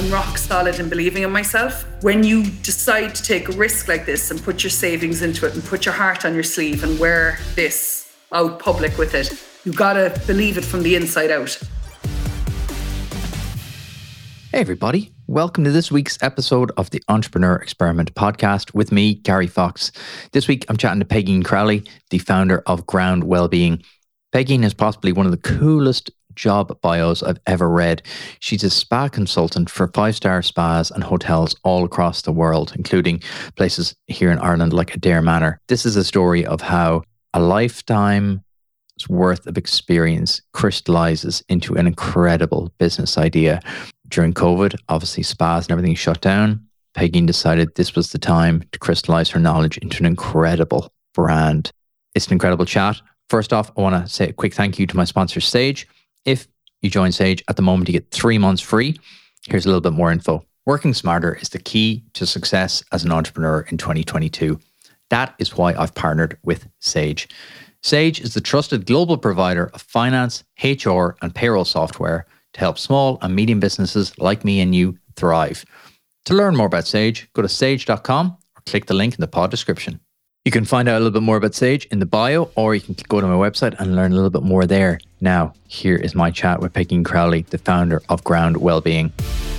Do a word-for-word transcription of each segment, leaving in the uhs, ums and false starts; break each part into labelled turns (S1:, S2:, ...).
S1: being rock solid and believing in myself. When you decide to take a risk like this and put your savings into it and put your heart on your sleeve and wear this out public with it, you gotta believe it from the inside out.
S2: Hey everybody, welcome to this week's episode of the Entrepreneur Experiment podcast with me, Gary Fox. This week I'm chatting to Peigeen Crowley, the founder of Ground Wellbeing. Peigeen is possibly one of the coolest job bios I've ever read. She's a spa consultant for five-star spas and hotels all across the world, including places here in Ireland like Adare Manor. This is a story of how a lifetime's worth of experience crystallizes into an incredible business idea. During COVID, obviously spas and everything shut down. Peigeen decided this was the time to crystallize her knowledge into an incredible brand. It's an incredible chat. First off, I want to say a quick thank you to my sponsor, Sage. If you join Sage at the moment, you get three months free. Here's a little bit more info. Working smarter is the key to success as an entrepreneur in twenty twenty-two. That is why I've partnered with Sage. Sage is the trusted global provider of finance, H R, and payroll software to help small and medium businesses like me and you thrive. To learn more about Sage, go to sage dot com or click the link in the pod description. You can find out a little bit more about Sage in the bio, or you can go to my website and learn a little bit more there. Now, here is my chat with Peigeen Crowley, the founder of Ground Wellbeing.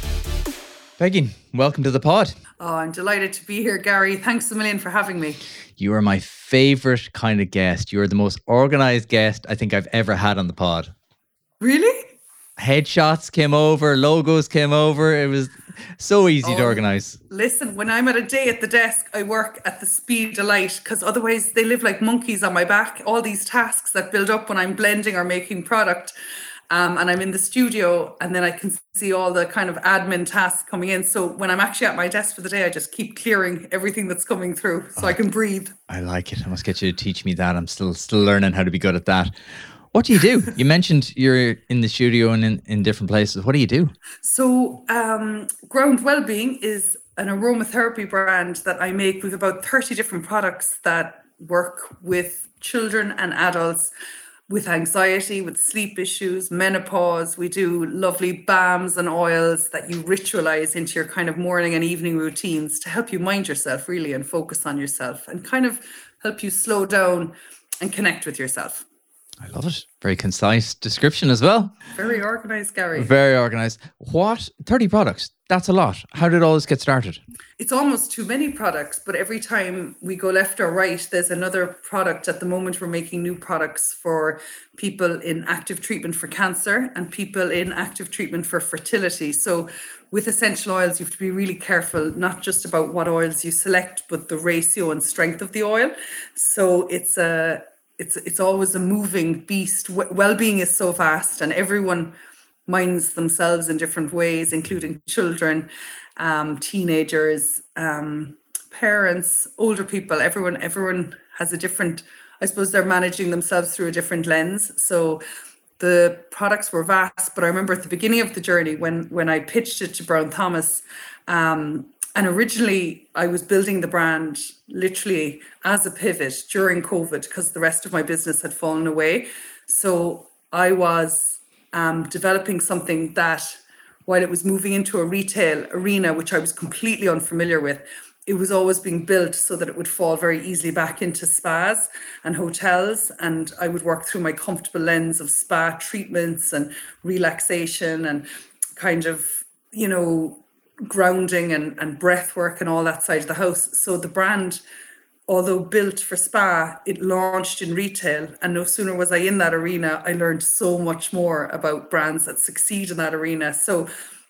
S2: Peigeen, welcome to the pod.
S1: Oh, I'm delighted to be here, Gary. Thanks a million for having me.
S2: You are my favorite kind of guest. You are the most organized guest I think I've ever had on the pod.
S1: Really?
S2: Headshots came over, logos came over. It was so easy oh, to organize.
S1: Listen, when I'm at a day at the desk, I work at the speed of light, because otherwise they live like monkeys on my back. All these tasks that build up when I'm blending or making product. Um, and I'm in the studio, and then I can see all the kind of admin tasks coming in. So when I'm actually at my desk for the day, I just keep clearing everything that's coming through so oh, I can breathe.
S2: I like it. I must get you to teach me that. I'm still still learning how to be good at that. What do you do? You mentioned you're in the studio and in, in different places. What do you do?
S1: So um, Ground Wellbeing is an aromatherapy brand that I make with about thirty different products that work with children and adults with anxiety, with sleep issues, menopause. We do lovely balms and oils that you ritualize into your kind of morning and evening routines to help you mind yourself really and focus on yourself and kind of help you slow down and connect with yourself.
S2: I love it. Very concise description as well.
S1: Very organized, Gary.
S2: Very organized. What? thirty products? That's a lot. How did all this get started?
S1: It's almost too many products, but every time we go left or right, there's another product. At the moment, we're making new products for people in active treatment for cancer and people in active treatment for fertility. So with essential oils, you have to be really careful, not just about what oils you select, but the ratio and strength of the oil. So it's a It's it's always a moving beast. Well-being is so vast, and everyone minds themselves in different ways, including children, um, teenagers, um, parents, older people. Everyone everyone has a different, I suppose they're managing themselves through a different lens. So the products were vast, but I remember at the beginning of the journey when when I pitched it to Brown Thomas, um, and originally I was building the brand literally as a pivot during COVID because the rest of my business had fallen away. So I was um, developing something that, while it was moving into a retail arena, which I was completely unfamiliar with, it was always being built so that it would fall very easily back into spas and hotels. And I would work through my comfortable lens of spa treatments and relaxation and kind of, you know, grounding and, and breath work and all that side of the house. So the brand, although built for spa, it launched in retail. And no sooner was I in that arena, I learned so much more about brands that succeed in that arena. So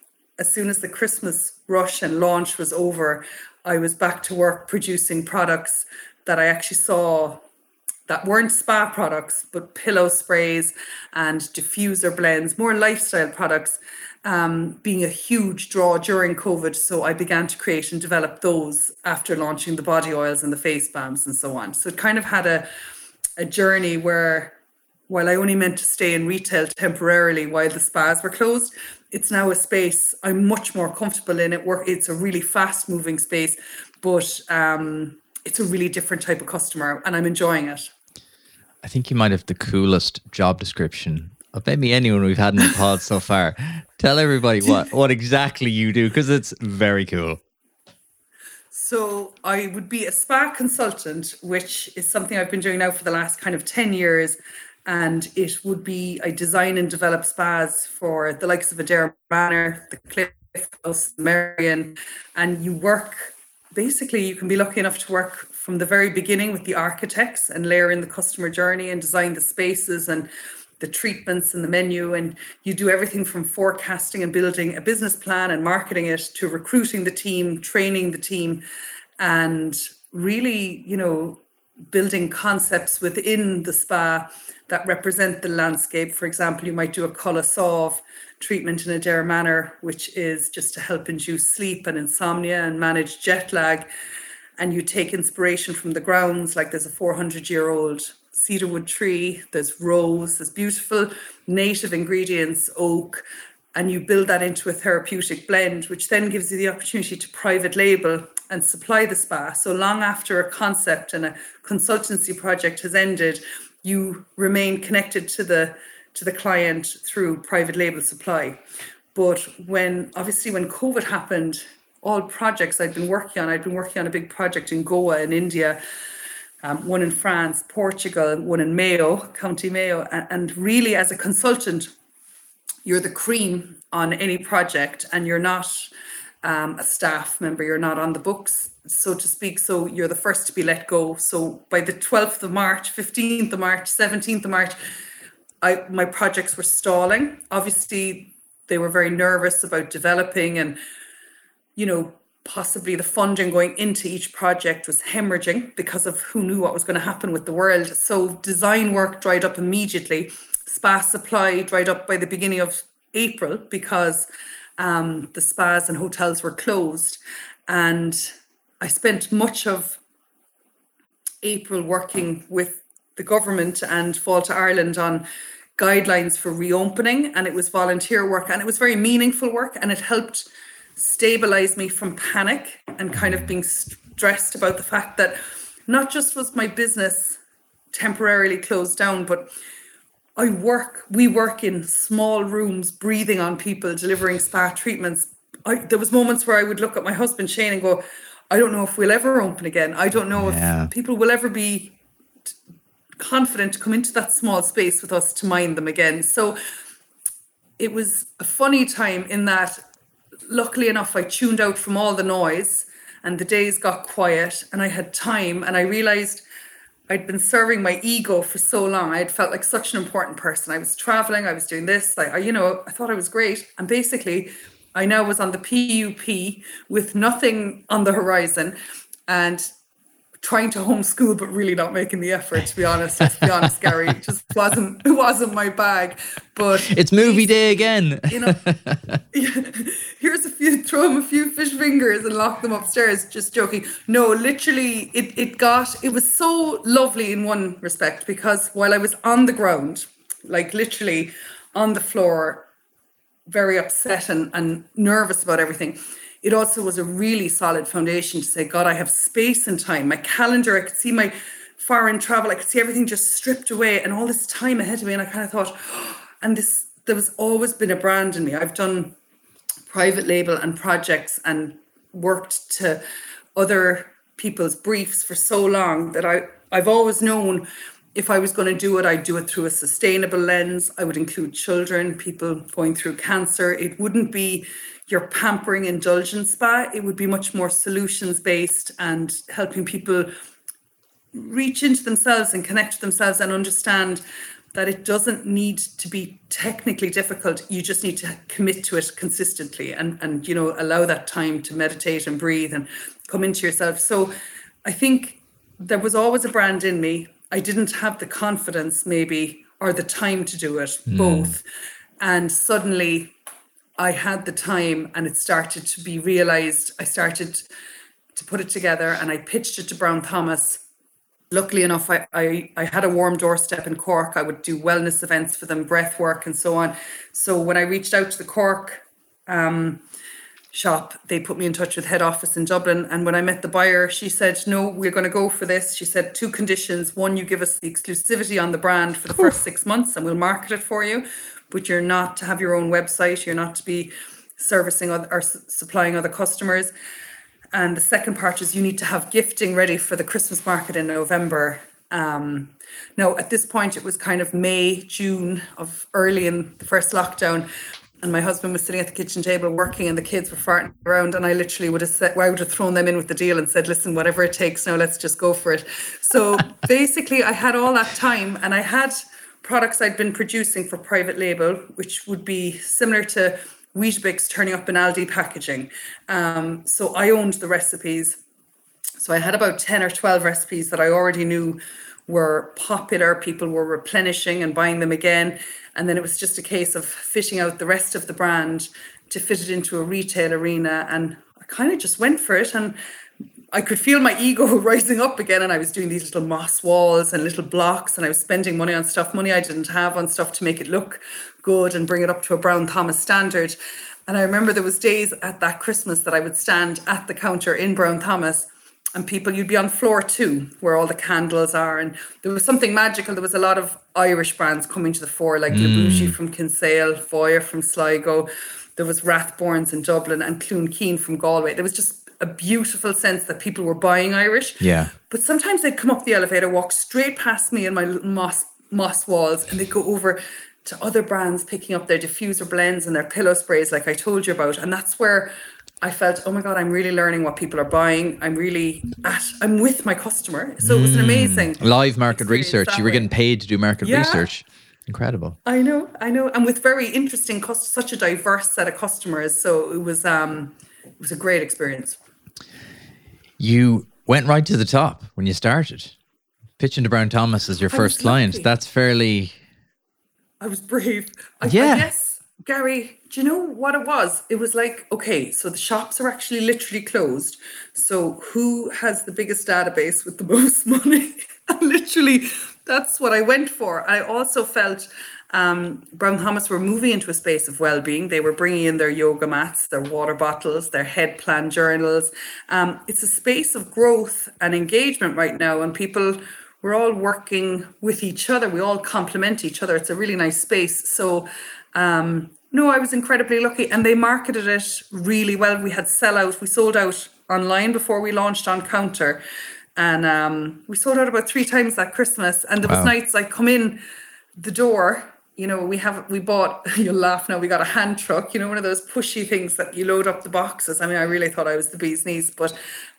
S1: as soon as the Christmas rush and launch was over, I was back to work producing products that I actually saw that weren't spa products, but pillow sprays and diffuser blends, more lifestyle products, um, being a huge draw during COVID. So I began to create and develop those after launching the body oils and the face balms and so on. So it kind of had a, a journey where, while I only meant to stay in retail temporarily while the spas were closed, it's now a space I'm much more comfortable in. It work. It's a really fast moving space, but um, it's a really different type of customer and I'm enjoying it.
S2: I think you might have the coolest job description of maybe anyone we've had in the pod so far. Tell everybody what, what exactly you do, because it's very cool.
S1: So I would be a spa consultant, which is something I've been doing now for the last kind of ten years. And it would be, I design and develop spas for the likes of Adare Manor, the Cliff House, Marion, and you work, basically you can be lucky enough to work from the very beginning with the architects and layer in the customer journey and design the spaces and the treatments and the menu, and you do everything from forecasting and building a business plan and marketing it to recruiting the team, training the team, and really, you know, building concepts within the spa that represent the landscape. For example, you might do a Colour Sauve treatment in Adare Manor, which is just to help induce sleep and insomnia and manage jet lag. And you take inspiration from the grounds, like there's a four hundred year old cedarwood tree, there's rose, there's beautiful native ingredients, oak, and you build that into a therapeutic blend, which then gives you the opportunity to private label and supply the spa. So long after a concept and a consultancy project has ended, you remain connected to the to the client through private label supply. But when, obviously when COVID happened, all projects I'd been working on, I'd been working on a big project in Goa in India, um, one in France, Portugal, one in Mayo, County Mayo. And, and really as a consultant, you're the cream on any project and you're not um, a staff member, you're not on the books, so to speak. So you're the first to be let go. So by the twelfth of March, fifteenth of March, seventeenth of March, I, my projects were stalling. Obviously, they were very nervous about developing and, you know, possibly the funding going into each project was hemorrhaging because of who knew what was going to happen with the world. So design work dried up immediately. Spa supply dried up by the beginning of April because um, the spas and hotels were closed. And I spent much of April working with the government and Fáilte Ireland on guidelines for reopening, and it was volunteer work and it was very meaningful work, and it helped stabilize me from panic and kind of being stressed about the fact that not just was my business temporarily closed down, but I work, we work in small rooms, breathing on people, delivering spa treatments. I, there was moments where I would look at my husband, Shane, and go, I don't know if we'll ever open again. I don't know yeah. if people will ever be t- confident to come into that small space with us to mind them again. So it was a funny time in that, luckily enough, I tuned out from all the noise and the days got quiet and I had time, and I realized I'd been serving my ego for so long. I'd felt like such an important person. I was traveling, I was doing this, I, I you know, I thought I was great. And basically I now was on the P U P with nothing on the horizon and trying to homeschool, but really not making the effort, to be honest. Let's be honest, Gary, it just wasn't, it wasn't my bag. But
S2: it's movie day again.
S1: You know, here's a few, throw them a few fish fingers and lock them upstairs. Just joking. No, literally, it, it got, it was so lovely in one respect, because while I was on the ground, like literally on the floor, very upset and, and nervous about everything, it also was a really solid foundation to say, God, I have space and time. My calendar, I could see my foreign travel, I could see everything just stripped away and all this time ahead of me. And I kind of thought, oh, and this, there was always been a brand in me. I've done private label and projects and worked to other people's briefs for so long that I, I've always known if I was going to do it, I'd do it through a sustainable lens. I would include children, people going through cancer. It wouldn't be your pampering indulgence spa. It would be much more solutions based and helping people reach into themselves and connect to themselves and understand that it doesn't need to be technically difficult. You just need to commit to it consistently and, and, you know, allow that time to meditate and breathe and come into yourself. So I think there was always a brand in me. I didn't have the confidence maybe or the time to do it, mm. both. And suddenly I had the time and it started to be realized. I started to put it together and I pitched it to Brown Thomas. Luckily enough, I, I, I had a warm doorstep in Cork. I would do wellness events for them, breath work and so on. So when I reached out to the Cork um, shop, they put me in touch with head office in Dublin. And when I met the buyer, she said, no, we're going to go for this. She said, two conditions. One, you give us the exclusivity on the brand for the first six months and we'll market it for you. But you're not to have your own website. You're not to be servicing other, or supplying other customers. And the second part is you need to have gifting ready for the Christmas market in November. Um, now, at this point, it was kind of May, June of early in the first lockdown. And my husband was sitting at the kitchen table working and the kids were farting around. And I literally would have said, well, I would have thrown them in with the deal and said, listen, whatever it takes now, let's just go for it. So basically, I had all that time and I had products I'd been producing for private label, which would be similar to Weetabix turning up in Aldi packaging. Um, so I owned the recipes. So I had about ten or twelve recipes that I already knew were popular. People were replenishing and buying them again. And then it was just a case of fitting out the rest of the brand to fit it into a retail arena. And I kind of just went for it. And I could feel my ego rising up again. And I was doing these little moss walls and little blocks. And I was spending money on stuff, money I didn't have on stuff to make it look good and bring it up to a Brown Thomas standard. And I remember there was days at that Christmas that I would stand at the counter in Brown Thomas and people, you'd be on floor two where all the candles are. And there was something magical. There was a lot of Irish brands coming to the fore, like mm. Le Bougie from Kinsale, Foyer from Sligo. There was Rathbournes in Dublin and Clune Keen from Galway. There was just a beautiful sense that people were buying Irish.
S2: Yeah.
S1: But sometimes they'd come up the elevator, walk straight past me and my moss, moss walls, and they'd go over to other brands picking up their diffuser blends and their pillow sprays like I told you about. And that's where I felt, oh my God, I'm really learning what people are buying. I'm really at, I'm with my customer. So it was an amazing
S2: live market research. You were getting paid to do market
S1: yeah.
S2: research. Incredible.
S1: I know, I know. And with very interesting, such a diverse set of customers. So it was, um, it was a great experience.
S2: You went right to the top when you started. Pitching to Brown Thomas as your first client. Lucky. That's fairly...
S1: I was brave. I,
S2: yeah.
S1: I guess, Gary, do you know what it was? It was like, okay, so the shops are actually literally closed. So who has the biggest database with the most money? Literally, that's what I went for. I also felt um, Brown Thomas were moving into a space of well-being. They were bringing in their yoga mats, their water bottles, their head plan journals. Um, it's a space of growth and engagement right now, and people... we're all working with each other. We all complement each other. It's a really nice space. So, um, no, I was incredibly lucky. And they marketed it really well. We had sellout. We sold out online before we launched on counter. And um, we sold out about three times that Christmas. And there was wow. nights I come in the door, you know, we have, we bought, you'll laugh now, we got a hand truck, you know, one of those pushy things that you load up the boxes. I mean, I really thought I was the bee's knees. But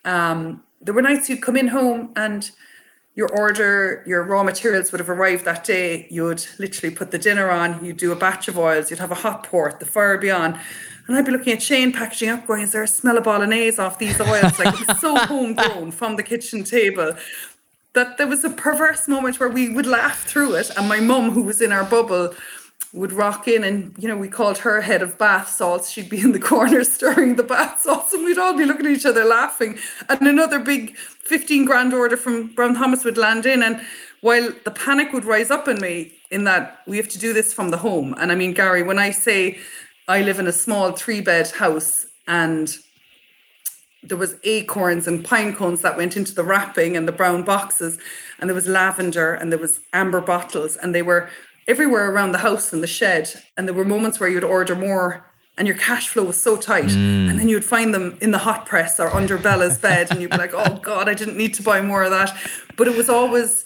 S1: um, there were nights you'd come in home and your order, your raw materials would have arrived that day. You would literally put the dinner on, you'd do a batch of oils, you'd have a hot port, the fire be on. And I'd be looking at Shane packaging up going, is there a smell of bolognese off these oils? Like it was so homegrown from the kitchen table that there was a perverse moment where we would laugh through it. And my mum, who was in our bubble, would rock in and, you know, we called her head of bath salts. She'd be in the corner stirring the bath salts and we'd all be looking at each other laughing. And another big fifteen grand order from Brown Thomas would land in. And while the panic would rise up in me in that we have to do this from the home. And I mean, Gary, when I say I live in a small three bed house and there was acorns and pine cones that went into the wrapping and the brown boxes, and there was lavender and there was amber bottles, and they were everywhere around the house and the shed. And there were moments where you'd order more and your cash flow was so tight. Mm. And then you'd find them in the hot press or under Bella's bed and you'd be like, oh God, I didn't need to buy more of that. But it was always,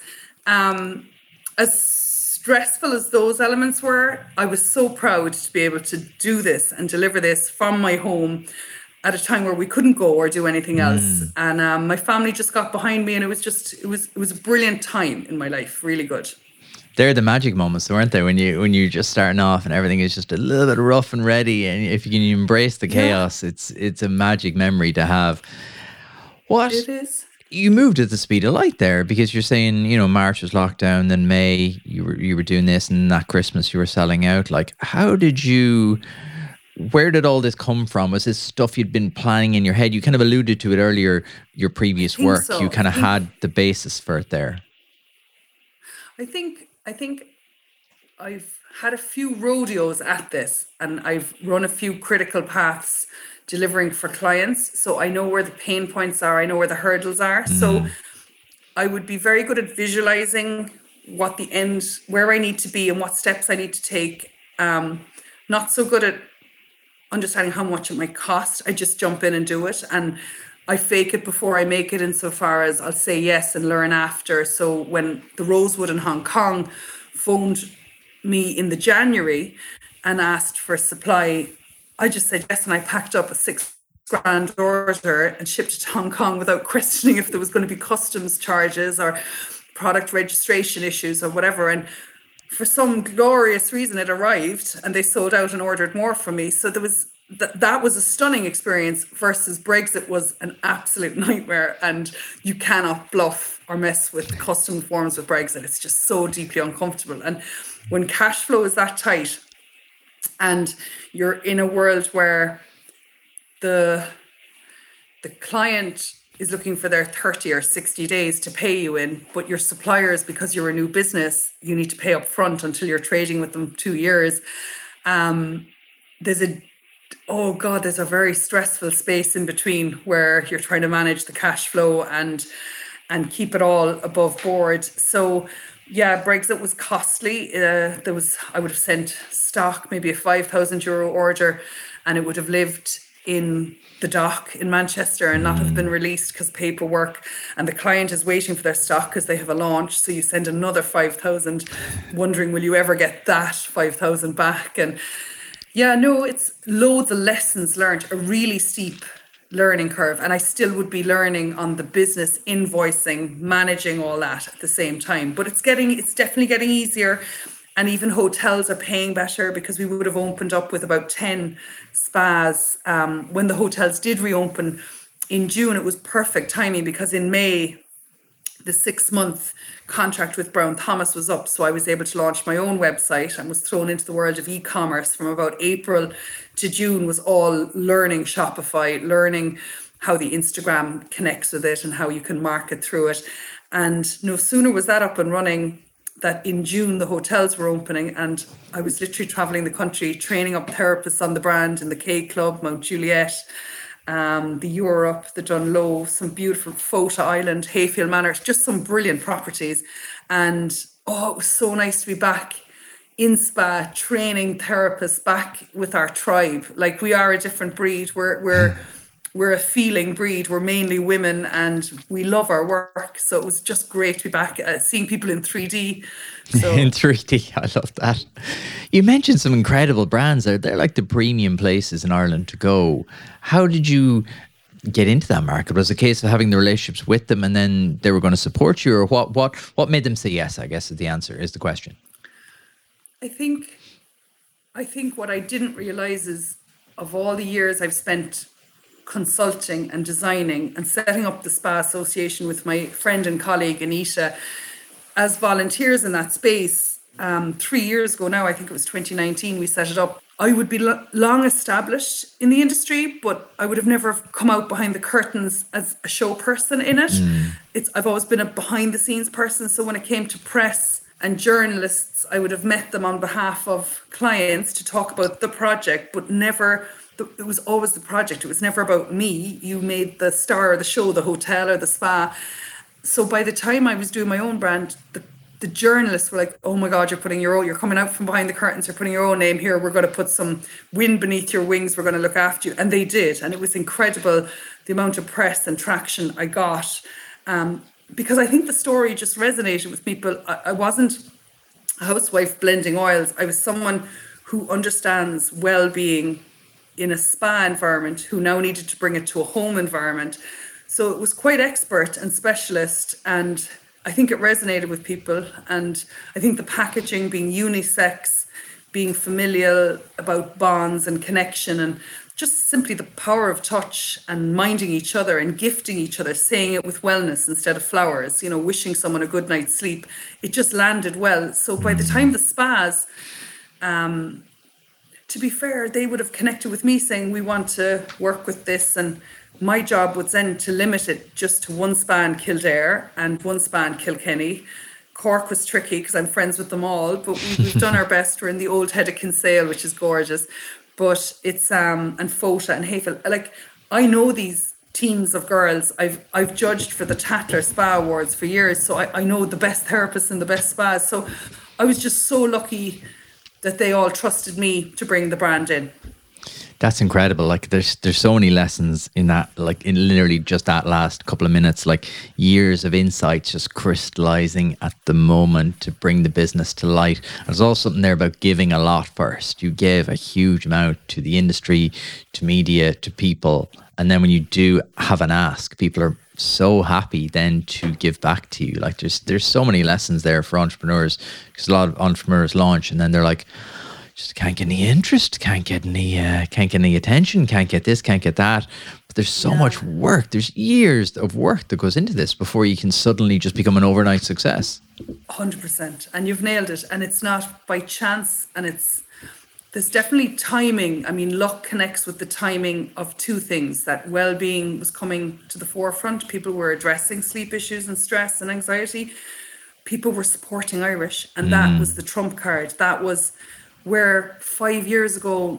S1: um, as stressful as those elements were, I was so proud to be able to do this and deliver this from my home at a time where we couldn't go or do anything else. Mm. And um, my family just got behind me and it was just, it was, it was a brilliant time in my life, really good.
S2: They're the magic moments, weren't they? When you when you're just starting off and everything is just a little bit rough and ready, and if you can embrace the chaos, yeah. it's it's a magic memory to have. What
S1: it is?
S2: You moved at the speed of light there because you're saying, you know, March was lockdown, then May you were you were doing this, and that Christmas you were selling out. Like, how did you? Where did all this come from? Was this stuff you'd been planning in your head? You kind of alluded to it earlier. Your previous work, so. you kind of had the basis for it there.
S1: I think. I think I've had a few rodeos at this, and I've run a few critical paths delivering for clients. So I know where the pain points are, I know where the hurdles are. So I would be very good at visualizing what the end, where I need to be and what steps I need to take. Um, not so good at understanding how much it might cost. I just jump in and do it. And I fake it before I make it, insofar as I'll say yes and learn after. So when the Rosewood in Hong Kong phoned me in the January and asked for supply, I just said yes, and I packed up a six grand order and shipped it to Hong Kong without questioning if there was going to be customs charges or product registration issues or whatever. And for some glorious reason, it arrived and they sold out and ordered more from me. So there was th- that was a stunning experience, versus Brexit was an absolute nightmare. And you cannot bluff or mess with custom forms with Brexit. It's just so deeply uncomfortable. And when cash flow is that tight and you're in a world where the the client is looking for their thirty or sixty days to pay you in, but your suppliers, because you're a new business, you need to pay up front until you're trading with them two years. Um, there's a, oh God, there's a very stressful space in between where you're trying to manage the cash flow and and keep it all above board. So yeah, Brexit was costly. Uh, there was, I would have sent stock, maybe a five thousand euro order, and it would have lived in the dock in Manchester and not have been released because paperwork, and the client is waiting for their stock because they have a launch. So you send another five thousand, wondering, will you ever get that five thousand back? And yeah, no, it's loads of lessons learned, a really steep learning curve. And I still would be learning on the business, invoicing, managing all that at the same time. But it's getting, it's definitely getting easier. And even hotels are paying better, because we would have opened up with about ten spas. Um, when the hotels did reopen in June, it was perfect timing, because in May, the six month contract with Brown Thomas was up. So I was able to launch my own website and was thrown into the world of e-commerce. From about April to June was all learning Shopify, learning how the Instagram connects with it and how you can market through it. And no sooner was that up and running, that in June the hotels were opening, and I was literally traveling the country training up therapists on the brand in the K Club, Mount Juliet, um, the Europe, the Dunlow, some beautiful Fota Island, Hayfield Manor, just some brilliant properties. And oh, it was so nice to be back in spa training therapists, back with our tribe. Like, we are a different breed. We're we're we're a feeling breed. We're mainly women, and we love our work. So it was just great to be back, uh, seeing people in three D. So.
S2: In three D, I love that. You mentioned some incredible brands there. They're like the premium places in Ireland to go. How did you get into that market? Was it a case of having the relationships with them and then they were going to support you, or what? What? What made them say yes? I guess is the answer. Is the question.
S1: I think, I think what I didn't realize is, of all the years I've spent consulting and designing and setting up the Spa Association with my friend and colleague Anita as volunteers in that space, um, three years ago now, I think it was twenty nineteen, we set it up. I would be lo- long established in the industry, but I would have never come out behind the curtains as a show person in it. Mm. It's I've always been a behind the scenes person. So when it came to press and journalists, I would have met them on behalf of clients to talk about the project, but never, it was always the project. It was never about me. You made the star of the show, the hotel or the spa. So by the time I was doing my own brand, the, the journalists were like, oh my God, you're putting your own, you're coming out from behind the curtains, you're putting your own name here. We're going to put some wind beneath your wings. We're going to look after you. And they did. And it was incredible, the amount of press and traction I got. Um, because I think the story just resonated with people. I, I wasn't a housewife blending oils. I was someone who understands well-being in a spa environment, who now needed to bring it to a home environment. So it was quite expert and specialist, and I think it resonated with people. And I think the packaging being unisex, being familial about bonds and connection, and just simply the power of touch and minding each other and gifting each other, saying it with wellness instead of flowers, you know, wishing someone a good night's sleep. It just landed well. So by the time the spas, um, to be fair, they would have connected with me saying, we want to work with this. And my job was then to limit it just to one spa in Kildare and one spa in Kilkenny, Cork was tricky because I'm friends with them all, but we, we've done our best. We're in the old head of Kinsale, which is gorgeous, but it's um and Fota and Hayfield. Like, I know these teams of girls. I've I've judged for the Tatler Spa Awards for years, so I, I know the best therapists and the best spas. So I was just so lucky that they all trusted me to bring the brand in.
S2: That's incredible. Like there's there's so many lessons in that, like in literally just that last couple of minutes, like years of insights just crystallizing at the moment to bring the business to light. There's also something there about giving a lot first. You give a huge amount to the industry, to media, to people. And then when you do have an ask, people are so happy then to give back to you. Like there's there's so many lessons there for entrepreneurs, because a lot of entrepreneurs launch and then they're like, just can't get any interest, can't get any, uh, can't get any attention, can't get this, can't get that. But there's so yeah. much work. There's years of work that goes into this before you can suddenly just become an overnight success.
S1: one hundred percent. And you've nailed it. And it's not by chance. And it's, there's definitely timing. I mean, luck connects with the timing of two things. That well-being was coming to the forefront. People were addressing sleep issues and stress and anxiety. People were supporting Irish. And mm. that was the trump card. That was where five years ago,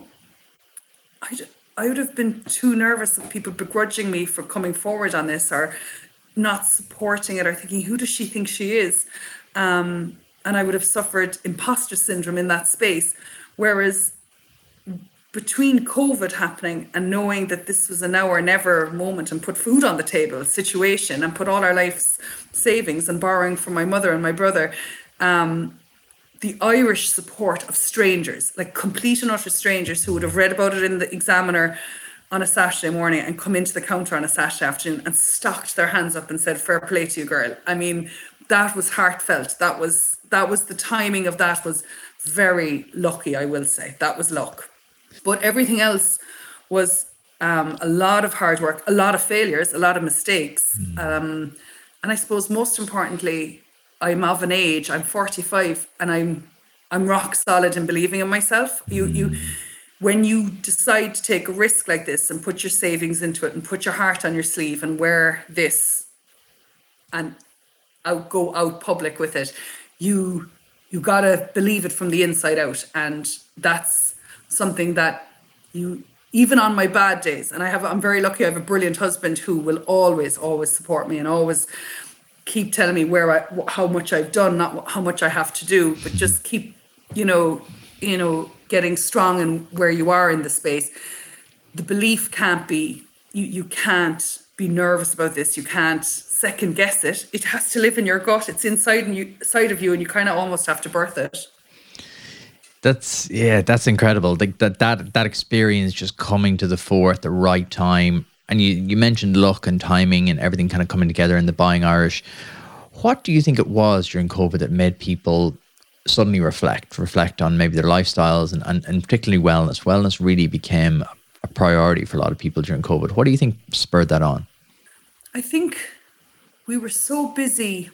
S1: I'd, I would have been too nervous of people begrudging me for coming forward on this or not supporting it or thinking, who does she think she is? Um, and I would have suffered imposter syndrome in that space. Whereas between COVID happening and knowing that this was a now or never moment and put food on the table situation and put all our life's savings and borrowing from my mother and my brother, um, the Irish support of strangers, like complete and utter strangers who would have read about it in the Examiner on a Saturday morning and come into the counter on a Saturday afternoon and stocked their hands up and said, fair play to you, girl. I mean, that was heartfelt. That was, that was the timing of that was very lucky, I will say. That was luck. But everything else was um, a lot of hard work, a lot of failures, a lot of mistakes. Mm. Um, and I suppose most importantly, I'm of an age, I'm forty-five, and I'm I'm rock solid in believing in myself. You you when you decide to take a risk like this and put your savings into it and put your heart on your sleeve and wear this and out go out public with it, you you gotta believe it from the inside out. And that's something that you, even on my bad days, and I have I'm very lucky I have a brilliant husband who will always, always support me and always keep telling me where I, how much I've done, not how much I have to do, but just keep, you know, you know, getting strong in where you are in the space. The belief can't be, you, you can't be nervous about this. You can't second guess it. It has to live in your gut. It's inside you, inside of you, and you kind of almost have to birth it.
S2: That's, yeah, that's incredible. Like that, that, that experience just coming to the fore at the right time. And you, you mentioned luck and timing and everything kind of coming together in the Buying Irish. What do you think it was during COVID that made people suddenly reflect, reflect on maybe their lifestyles and, and, and particularly wellness? Wellness really became a priority for a lot of people during COVID. What do you think spurred that on?
S1: I think we were so busy.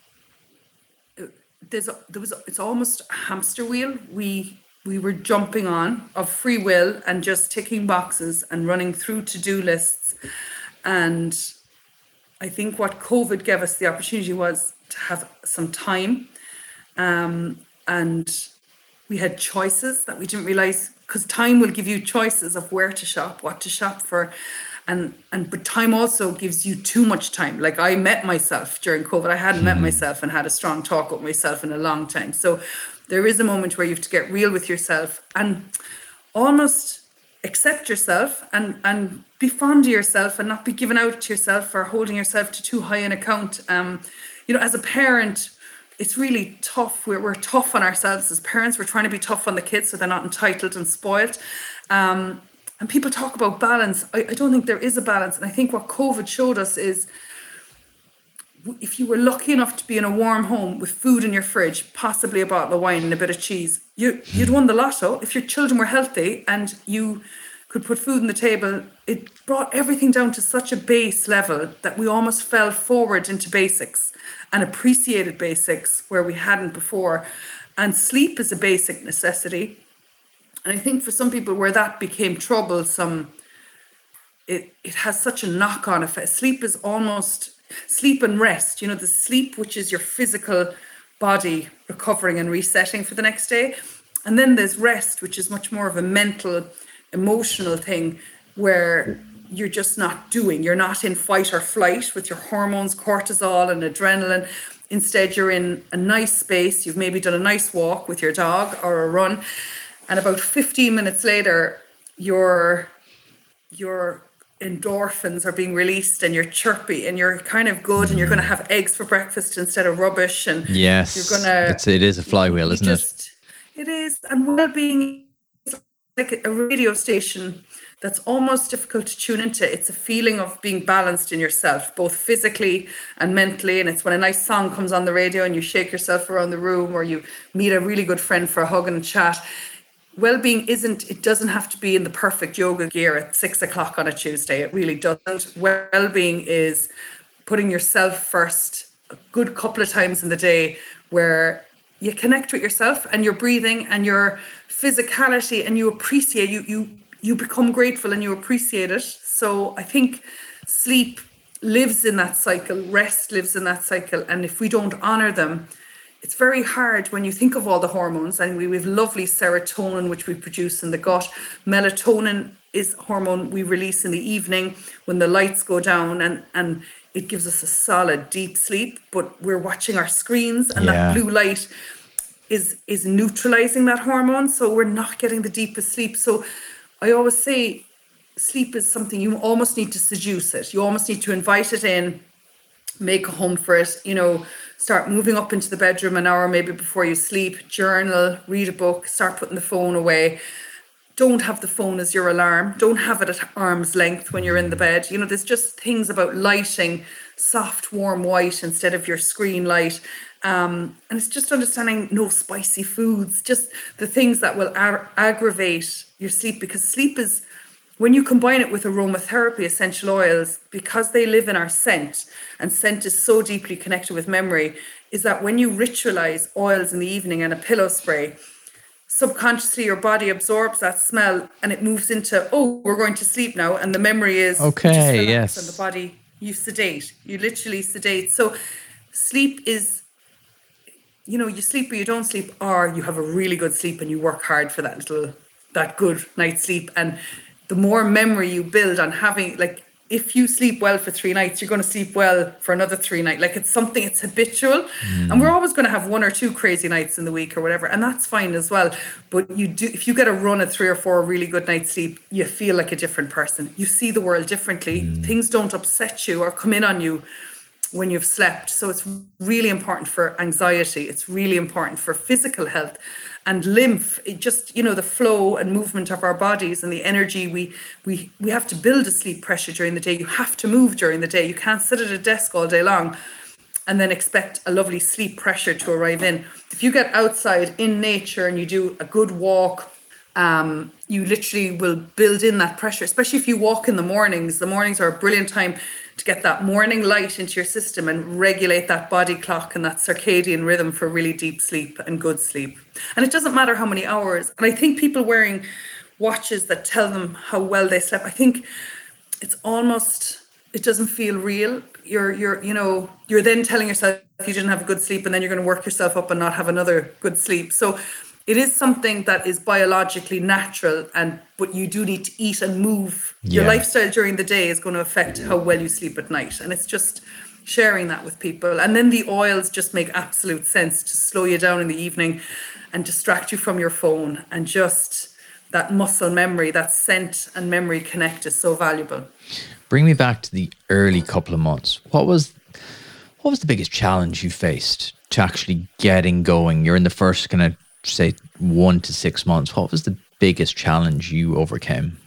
S1: There's a, there was a, it's almost a hamster wheel. We we were jumping on of free will and just ticking boxes and running through to-do lists. And I think what COVID gave us the opportunity was to have some time. Um, and we had choices that we didn't realize, because time will give you choices of where to shop, what to shop for. And and but time also gives you too much time. Like I met myself during COVID. I hadn't met myself and had a strong talk with myself in a long time. So there is a moment where you have to get real with yourself and almost accept yourself and, and be fond of yourself and not be given out to yourself or holding yourself to too high an account. Um, you know, as a parent, it's really tough. We're, we're tough on ourselves as parents. We're trying to be tough on the kids so they're not entitled and spoiled. Um, and people talk about balance. I, I don't think there is a balance. And I think what COVID showed us is if you were lucky enough to be in a warm home with food in your fridge, possibly a bottle of wine and a bit of cheese, you, you'd won the lotto. If your children were healthy and you could put food on the table, it brought everything down to such a base level that we almost fell forward into basics and appreciated basics where we hadn't before. And sleep is a basic necessity. And I think for some people where that became troublesome, it, it has such a knock-on effect. Sleep is almost... Sleep and rest, you know, the sleep, which is your physical body recovering and resetting for the next day. And then there's rest, which is much more of a mental, emotional thing where you're just not doing. You're not in fight or flight with your hormones, cortisol and adrenaline. Instead, you're in a nice space. You've maybe done a nice walk with your dog or a run. And about fifteen minutes later, your, your endorphins are being released and you're chirpy and you're kind of good and you're going to have eggs for breakfast instead of rubbish. And
S2: yes,
S1: you're going to...
S2: It's, it is a flywheel, isn't just,
S1: it? It is. And well-being is like a radio station that's almost difficult to tune into. It's a feeling of being balanced in yourself, both physically and mentally. And it's when a nice song comes on the radio and you shake yourself around the room, or you meet a really good friend for a hug and a chat. Well-being isn't, it doesn't have to be in the perfect yoga gear at six o'clock on a Tuesday. It really doesn't. Well-being is putting yourself first a good couple of times in the day where you connect with yourself and your breathing and your physicality, and you appreciate, you, you, you become grateful and you appreciate it. So I think sleep lives in that cycle, rest lives in that cycle. And if we don't honor them, it's very hard when you think of all the hormones. And we, we have lovely serotonin, which we produce in the gut. Melatonin is hormone we release in the evening when the lights go down, and, and it gives us a solid, deep sleep. But we're watching our screens, and
S2: yeah.
S1: that blue light is, is neutralizing that hormone. So we're not getting the deepest sleep. So I always say sleep is something you almost need to seduce it. You almost need to invite it in, make a home for it, you know, start moving up into the bedroom an hour maybe before you sleep, journal, read a book, start putting the phone away. Don't have the phone as your alarm. Don't have it at arm's length when you're in the bed. You know, there's just things about lighting soft, warm white instead of your screen light. Um, and it's just understanding no spicy foods, just the things that will a- aggravate your sleep, because sleep is, when you combine it with aromatherapy, essential oils, because they live in our scent, and scent is so deeply connected with memory, is that when you ritualize oils in the evening and a pillow spray, subconsciously your body absorbs that smell and it moves into, oh, we're going to sleep now. And the memory is,
S2: okay, yes.
S1: And the body, you sedate, you literally sedate. So sleep is, you know, you sleep or you don't sleep, or you have a really good sleep and you work hard for that little, that good night's sleep. And the more memory you build on having, like, if you sleep well for three nights, you're going to sleep well for another three nights. Like, it's something, it's habitual. Mm. And we're always going to have one or two crazy nights in the week or whatever. And that's fine as well. But you do, if you get a run of three or four really good nights sleep, you feel like a different person. You see the world differently. Mm. Things don't upset you or come in on you when you've slept. So it's really important for anxiety. It's really important for physical health and lymph. It just, you know, the flow and movement of our bodies and the energy. We we we have to build a sleep pressure during the day. You have to move during the day. You can't sit at a desk all day long and then expect a lovely sleep pressure to arrive in. If you get outside in nature and you do a good walk, um, you literally will build in that pressure, especially if you walk in the mornings. The mornings are a brilliant time to get that morning light into your system and regulate that body clock and that circadian rhythm for really deep sleep and good sleep. And it doesn't matter how many hours. And I think people wearing watches that tell them how well they slept, I think it's almost, it doesn't feel real. You're, you're, you know, you're then telling yourself you didn't have a good sleep, and then you're going to work yourself up and not have another good sleep. So it is something that is biologically natural, and but you do need to eat and move. Yeah. Your lifestyle during the day is going to affect how well you sleep at night. And it's just sharing that with people. And then the oils just make absolute sense to slow you down in the evening and distract you from your phone. And just that muscle memory, that scent and memory connect is so valuable.
S2: Bring me back to the early couple of months. What was what was the biggest challenge you faced to actually getting going? You're in the first kind of, say, one to six months. What was the biggest challenge you overcame?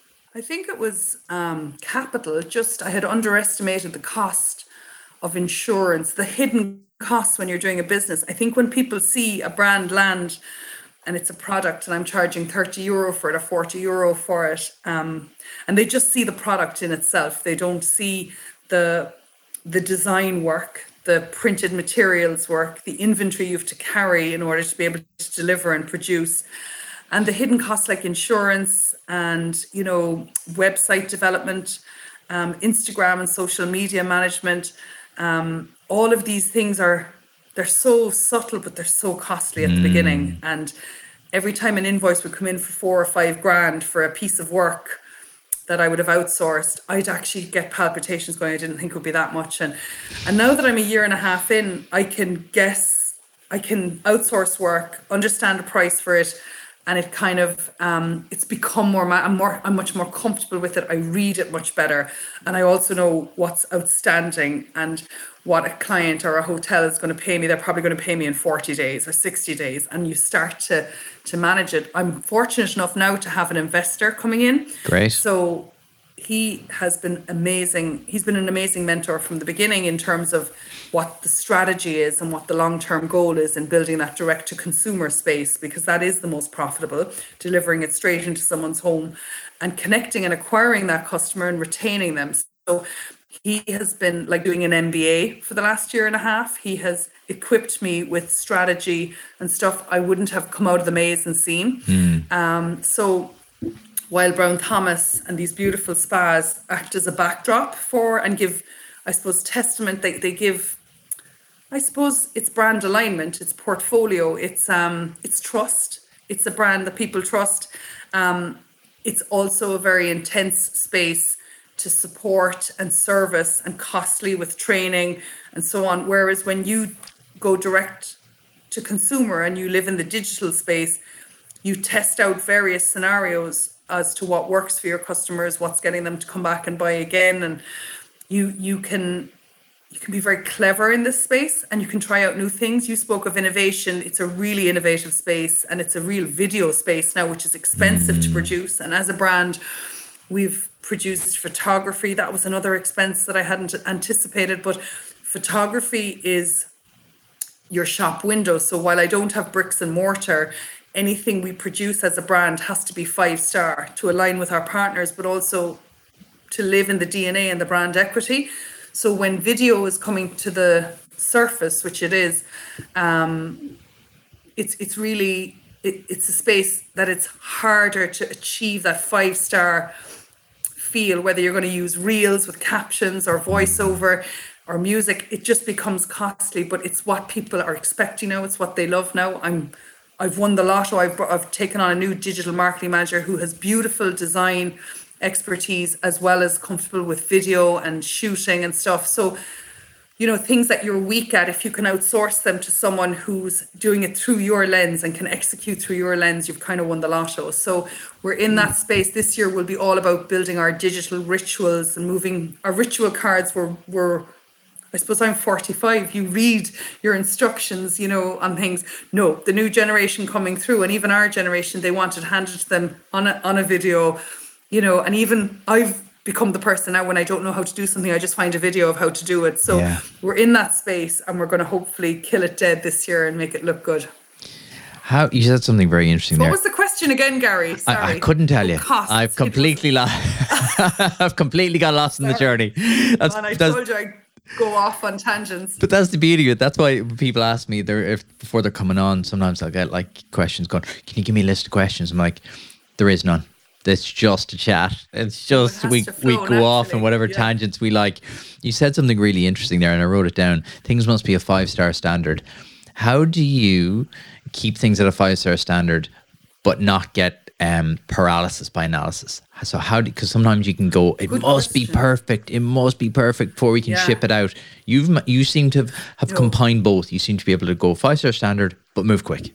S1: I think it was um, capital. Just, I had underestimated the cost of insurance, the hidden costs when you're doing a business. I think when people see a brand land and it's a product and I'm charging thirty euro for it or forty euro for it, um, and they just see the product in itself. They don't see the the design work, the printed materials work, the inventory you have to carry in order to be able to deliver and produce, and the hidden costs like insurance and, you know, website development, um, Instagram and social media management. Um, all of these things are they're so subtle, but they're so costly at the beginning. And every time an invoice would come in for four or five grand for a piece of work that I would have outsourced, I'd actually get palpitations going. I didn't think it would be that much. And and now that I'm a year and a half in, I can guess, I can outsource work, understand the price for it, and it kind of um, it's become more. I'm more. I'm much more comfortable with it. I read it much better, and I also know what's outstanding and what a client or a hotel is going to pay me. They're probably going to pay me in forty days or sixty days, and you start to to manage it. I'm fortunate enough now to have an investor coming in.
S2: Great.
S1: So he has been amazing. He's been an amazing mentor from the beginning in terms of what the strategy is and what the long-term goal is in building that direct-to-consumer space, because that is the most profitable, delivering it straight into someone's home and connecting and acquiring that customer and retaining them. So he has been like doing an M B A for the last year and a half. He has equipped me with strategy and stuff I wouldn't have come out of the maze and seen.
S2: Mm.
S1: Um, so while Brown Thomas and these beautiful spas act as a backdrop for and give, I suppose, testament, they, they give, I suppose it's brand alignment, it's portfolio, it's um, it's trust. It's a brand that people trust. Um, it's also a very intense space to support and service and costly with training and so on. Whereas when you go direct to consumer and you live in the digital space, you test out various scenarios as to what works for your customers, what's getting them to come back and buy again. And you you can you can be very clever in this space and you can try out new things. You spoke of innovation. It's a really innovative space and it's a real video space now, which is expensive mm. to produce. And as a brand, we've produced photography. That was another expense that I hadn't anticipated, but photography is your shop window. So while I don't have bricks and mortar, anything we produce as a brand has to be five star to align with our partners, but also to live in the D N A and the brand equity. So when video is coming to the surface, which it is, um, it's it's really, it, it's a space that it's harder to achieve that five star feel, whether you're going to use reels with captions or voiceover or music. It just becomes costly, but it's what people are expecting now. It's what they love now. I'm I've won the lotto. I've, I've taken on a new digital marketing manager who has beautiful design expertise as well as comfortable with video and shooting and stuff. So, you know, things that you're weak at, if you can outsource them to someone who's doing it through your lens and can execute through your lens, you've kind of won the lotto. So we're in that space. This year will be all about building our digital rituals and moving our ritual cards. We're, we're I suppose I'm forty-five. You read your instructions, you know, on things. No, the new generation coming through, and even our generation, they want it handed to them on a, on a video, you know, and even I've become the person now when I don't know how to do something, I just find a video of how to do it. So yeah. We're in that space and we're going to hopefully kill it dead this year and make it look good.
S2: How you said something very interesting
S1: so
S2: there.
S1: What was the question again, Gary? Sorry.
S2: I, I couldn't tell you.
S1: Costs.
S2: I've completely lost. I've completely got lost in the journey.
S1: That's, and I that's, told you I go off on tangents.
S2: But that's the beauty of it. That's why when people ask me, they're if before they're coming on, sometimes I'll get like questions going, can you give me a list of questions? I'm like, there is none. It's just a chat. It's just it we we go naturally. Off in whatever yeah. tangents we like. You said something really interesting there and I wrote it down. Things must be a five-star standard. How do you keep things at a five-star standard but not get um, paralysis by analysis? So how do, because sometimes you can go, it Good must question. be perfect. It must be perfect before we can yeah. ship it out. You've, you seem to have, have no. combined both. You seem to be able to go five-star standard, but move quick.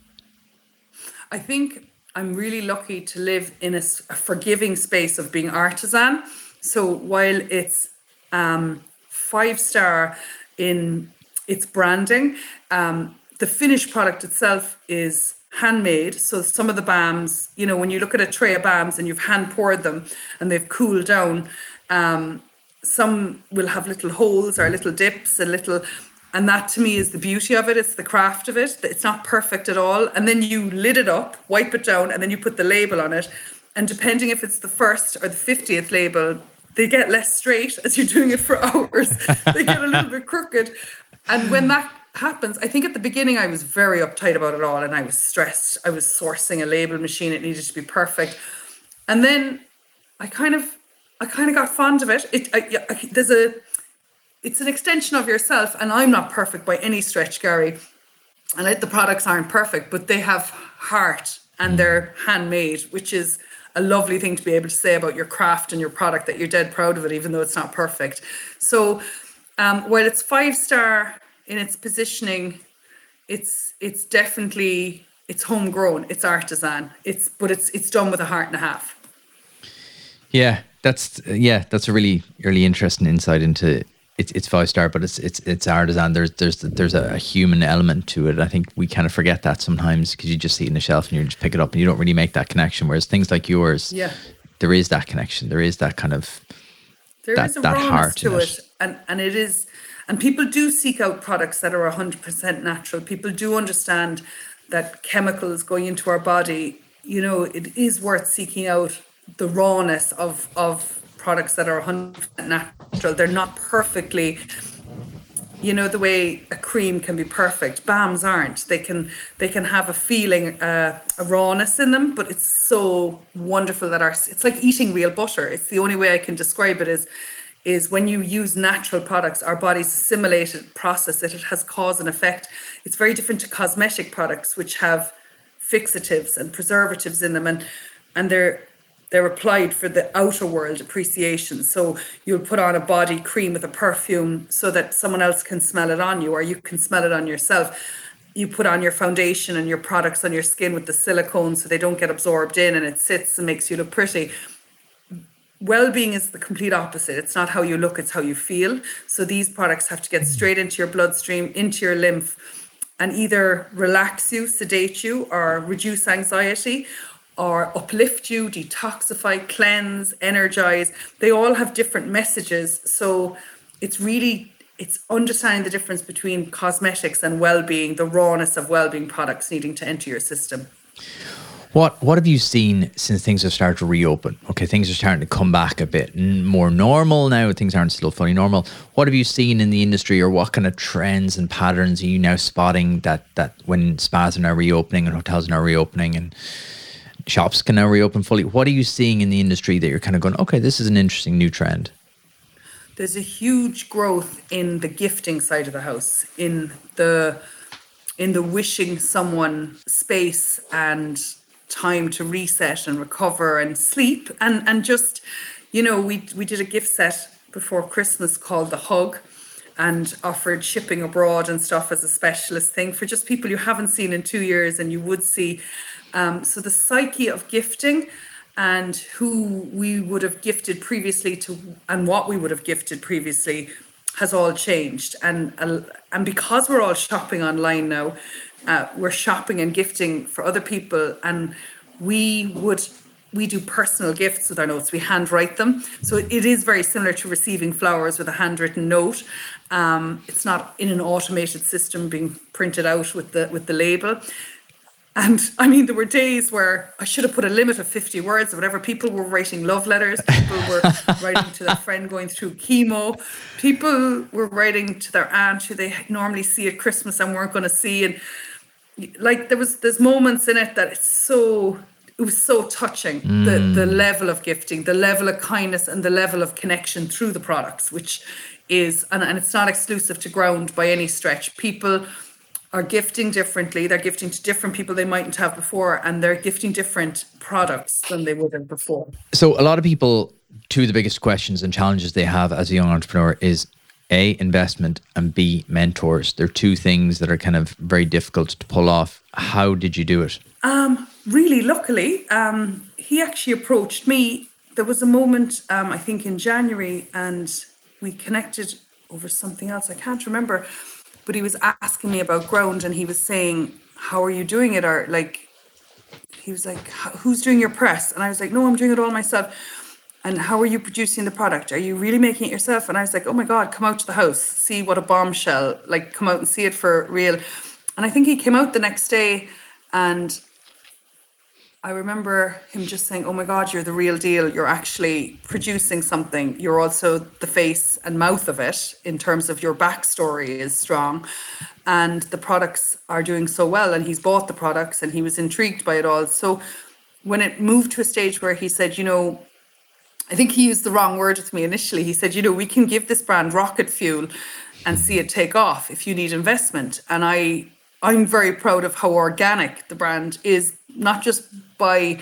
S1: I think I'm really lucky to live in a, a forgiving space of being artisan. So while it's um, five-star in its branding, um, the finished product itself is handmade. So some of the balms, you know, when you look at a tray of balms and you've hand poured them and they've cooled down, um, some will have little holes or little dips, a little, and that to me is the beauty of it. It's the craft of it. It's not perfect at all. And then you lid it up, wipe it down, and then you put the label on it. And depending if it's the first or the fiftieth label, they get less straight as you're doing it for hours. They get a little bit crooked. And when that happens, I think at the beginning I was very uptight about it all and I was stressed. I was sourcing a label machine. It needed to be perfect. And then I kind of, I kind of got fond of it. It, I, I, there's a, it's an extension of yourself. And I'm not perfect by any stretch, Gary. And I, the products aren't perfect, but they have heart and they're handmade, which is a lovely thing to be able to say about your craft and your product, that you're dead proud of it, even though it's not perfect. So um, while it's five star in its positioning, it's it's definitely, it's homegrown, it's artisan, it's but it's it's done with a heart and a half.
S2: Yeah, that's yeah, that's a really really interesting insight into it's it's five star, but it's it's it's artisan. There's there's there's a, a human element to it. I think we kind of forget that sometimes because you just see it in the shelf and you just pick it up and you don't really make that connection. Whereas things like yours,
S1: yeah,
S2: there is that connection. There is that kind of
S1: there
S2: that,
S1: is a
S2: that
S1: rawness
S2: heart
S1: to
S2: in
S1: it,
S2: it.
S1: and and it is, and people do seek out products that are one hundred percent natural. People do understand that chemicals going into our body, you know, it is worth seeking out the rawness of of products that are one hundred percent natural. They're not perfectly, you know, the way a cream can be perfect. Balms aren't. They can they can have a feeling, uh, a rawness in them, but it's so wonderful that our, it's like eating real butter. It's the only way I can describe it is, is when you use natural products, our bodies assimilate it, process it, it has cause and effect. It's very different to cosmetic products, which have fixatives and preservatives in them, and and they're they're applied for the outer world appreciation. So you'll put on a body cream with a perfume so that someone else can smell it on you, or you can smell it on yourself. You put on your foundation and your products on your skin with the silicone so they don't get absorbed in and it sits and makes you look pretty. Well-being is the complete opposite. It's not how you look, it's how you feel. So these products have to get straight into your bloodstream, into your lymph, and either relax you, sedate you, or reduce anxiety, or uplift you, detoxify, cleanse, energize. They all have different messages. So it's really, it's understanding the difference between cosmetics and well-being, the rawness of well-being products needing to enter your system.
S2: What what have you seen since things have started to reopen? Okay, things are starting to come back a bit more normal now. Things aren't still fully normal. What have you seen in the industry, or what kind of trends and patterns are you now spotting that that when spas are now reopening and hotels are now reopening and shops can now reopen fully? What are you seeing in the industry that you're kind of going, okay, this is an interesting new trend?
S1: There's a huge growth in the gifting side of the house, in the in the wishing someone space and time to reset and recover and sleep, and and just, you know, we we did a gift set before Christmas called the Hug, and offered shipping abroad and stuff as a specialist thing for just people you haven't seen in two years and you would see. Um, so the psyche of gifting and who we would have gifted previously to and what we would have gifted previously has all changed, and uh, and because we're all shopping online now, uh, we're shopping and gifting for other people, and we would we do personal gifts with our notes. We handwrite them, so it, it is very similar to receiving flowers with a handwritten note. Um, it's not in an automated system being printed out with the with the label. And I mean, there were days where I should have put a limit of fifty words or whatever. People were writing love letters. People were writing to their friend going through chemo. People were writing to their aunt who they normally see at Christmas and weren't going to see. And like there was, there's moments in it that it's so, it was so touching. Mm. The the level of gifting, the level of kindness, and the level of connection through the products, which is, and, and it's not exclusive to Ground by any stretch. People are gifting differently. They're gifting to different people they mightn't have before, and they're gifting different products than they would have before.
S2: So a lot of people, two of the biggest questions and challenges they have as a young entrepreneur is A, investment, and B, mentors. They're two things that are kind of very difficult to pull off. How did you do it?
S1: Um, really, luckily, um, he actually approached me. There was a moment, um, I think in January, and we connected over something else. I can't remember. But he was asking me about Ground, and he was saying, how are you doing it? Or like, he was like, who's doing your press? And I was like, no, I'm doing it all myself. And how are you producing the product? Are you really making it yourself? And I was like, oh my God, come out to the house, see what a bombshell, like come out and see it for real. And I think he came out the next day, and I remember him just saying, oh my God, you're the real deal. You're actually producing something. You're also the face and mouth of it in terms of your backstory is strong. And the products are doing so well. And he's bought the products and he was intrigued by it all. So when it moved to a stage where he said, you know, I think he used the wrong word with me initially. He said, you know, we can give this brand rocket fuel and see it take off if you need investment. And I, I'm very proud of how organic the brand is, not just by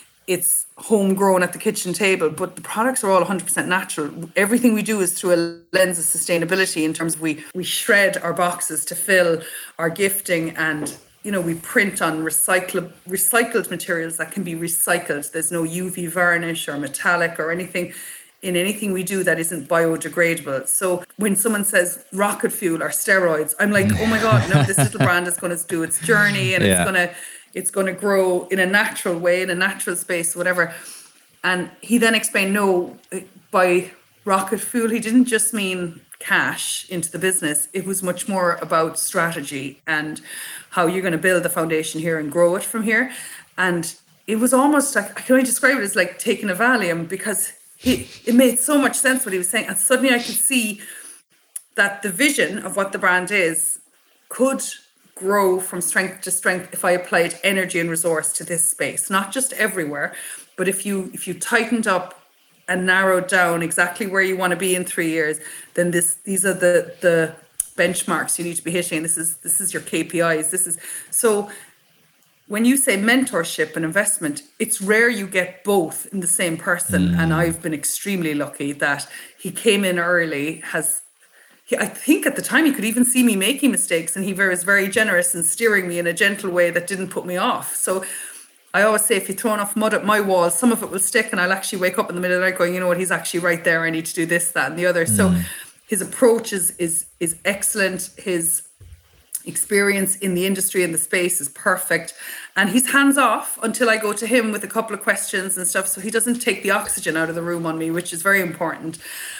S1: its homegrown at the kitchen table, but the products are all one hundred percent natural. Everything we do is through a lens of sustainability in terms of we, we shred our boxes to fill our gifting, and you know, we print on recycled recycled materials that can be recycled. There's no U V varnish or metallic or anything in anything we do that isn't biodegradable. So when someone says rocket fuel or steroids, I'm like, oh my God, no, this little brand is going to do its journey, and yeah. it's going to it's going to grow in a natural way, in a natural space, whatever. And he then explained, no, by rocket fuel, he didn't just mean cash into the business. It was much more about strategy and how you're going to build the foundation here and grow it from here. And it was almost like, I can only describe it as like taking a Valium, because he, it made so much sense what he was saying. And suddenly I could see that the vision of what the brand is could grow from strength to strength if I applied energy and resource to this space, not just everywhere, but if you if you tightened up and narrowed down exactly where you want to be in three years, then this these are the the benchmarks you need to be hitting. This is this is your K P Is. This is so. When you say mentorship and investment, it's rare you get both in the same person. Mm. And I've been extremely lucky that he came in early, has He, I think at the time he could even see me making mistakes, and he was very generous in steering me in a gentle way that didn't put me off. So I always say, if you throw enough mud at my wall, some of it will stick, and I'll actually wake up in the middle of the night going, you know what, he's actually right there. I need to do this, that, and the other. Mm. So his approach is, is, is excellent. His experience in the industry and the space is perfect. And he's hands off until I go to him with a couple of questions and stuff. So he doesn't take the oxygen out of the room on me, which is very important.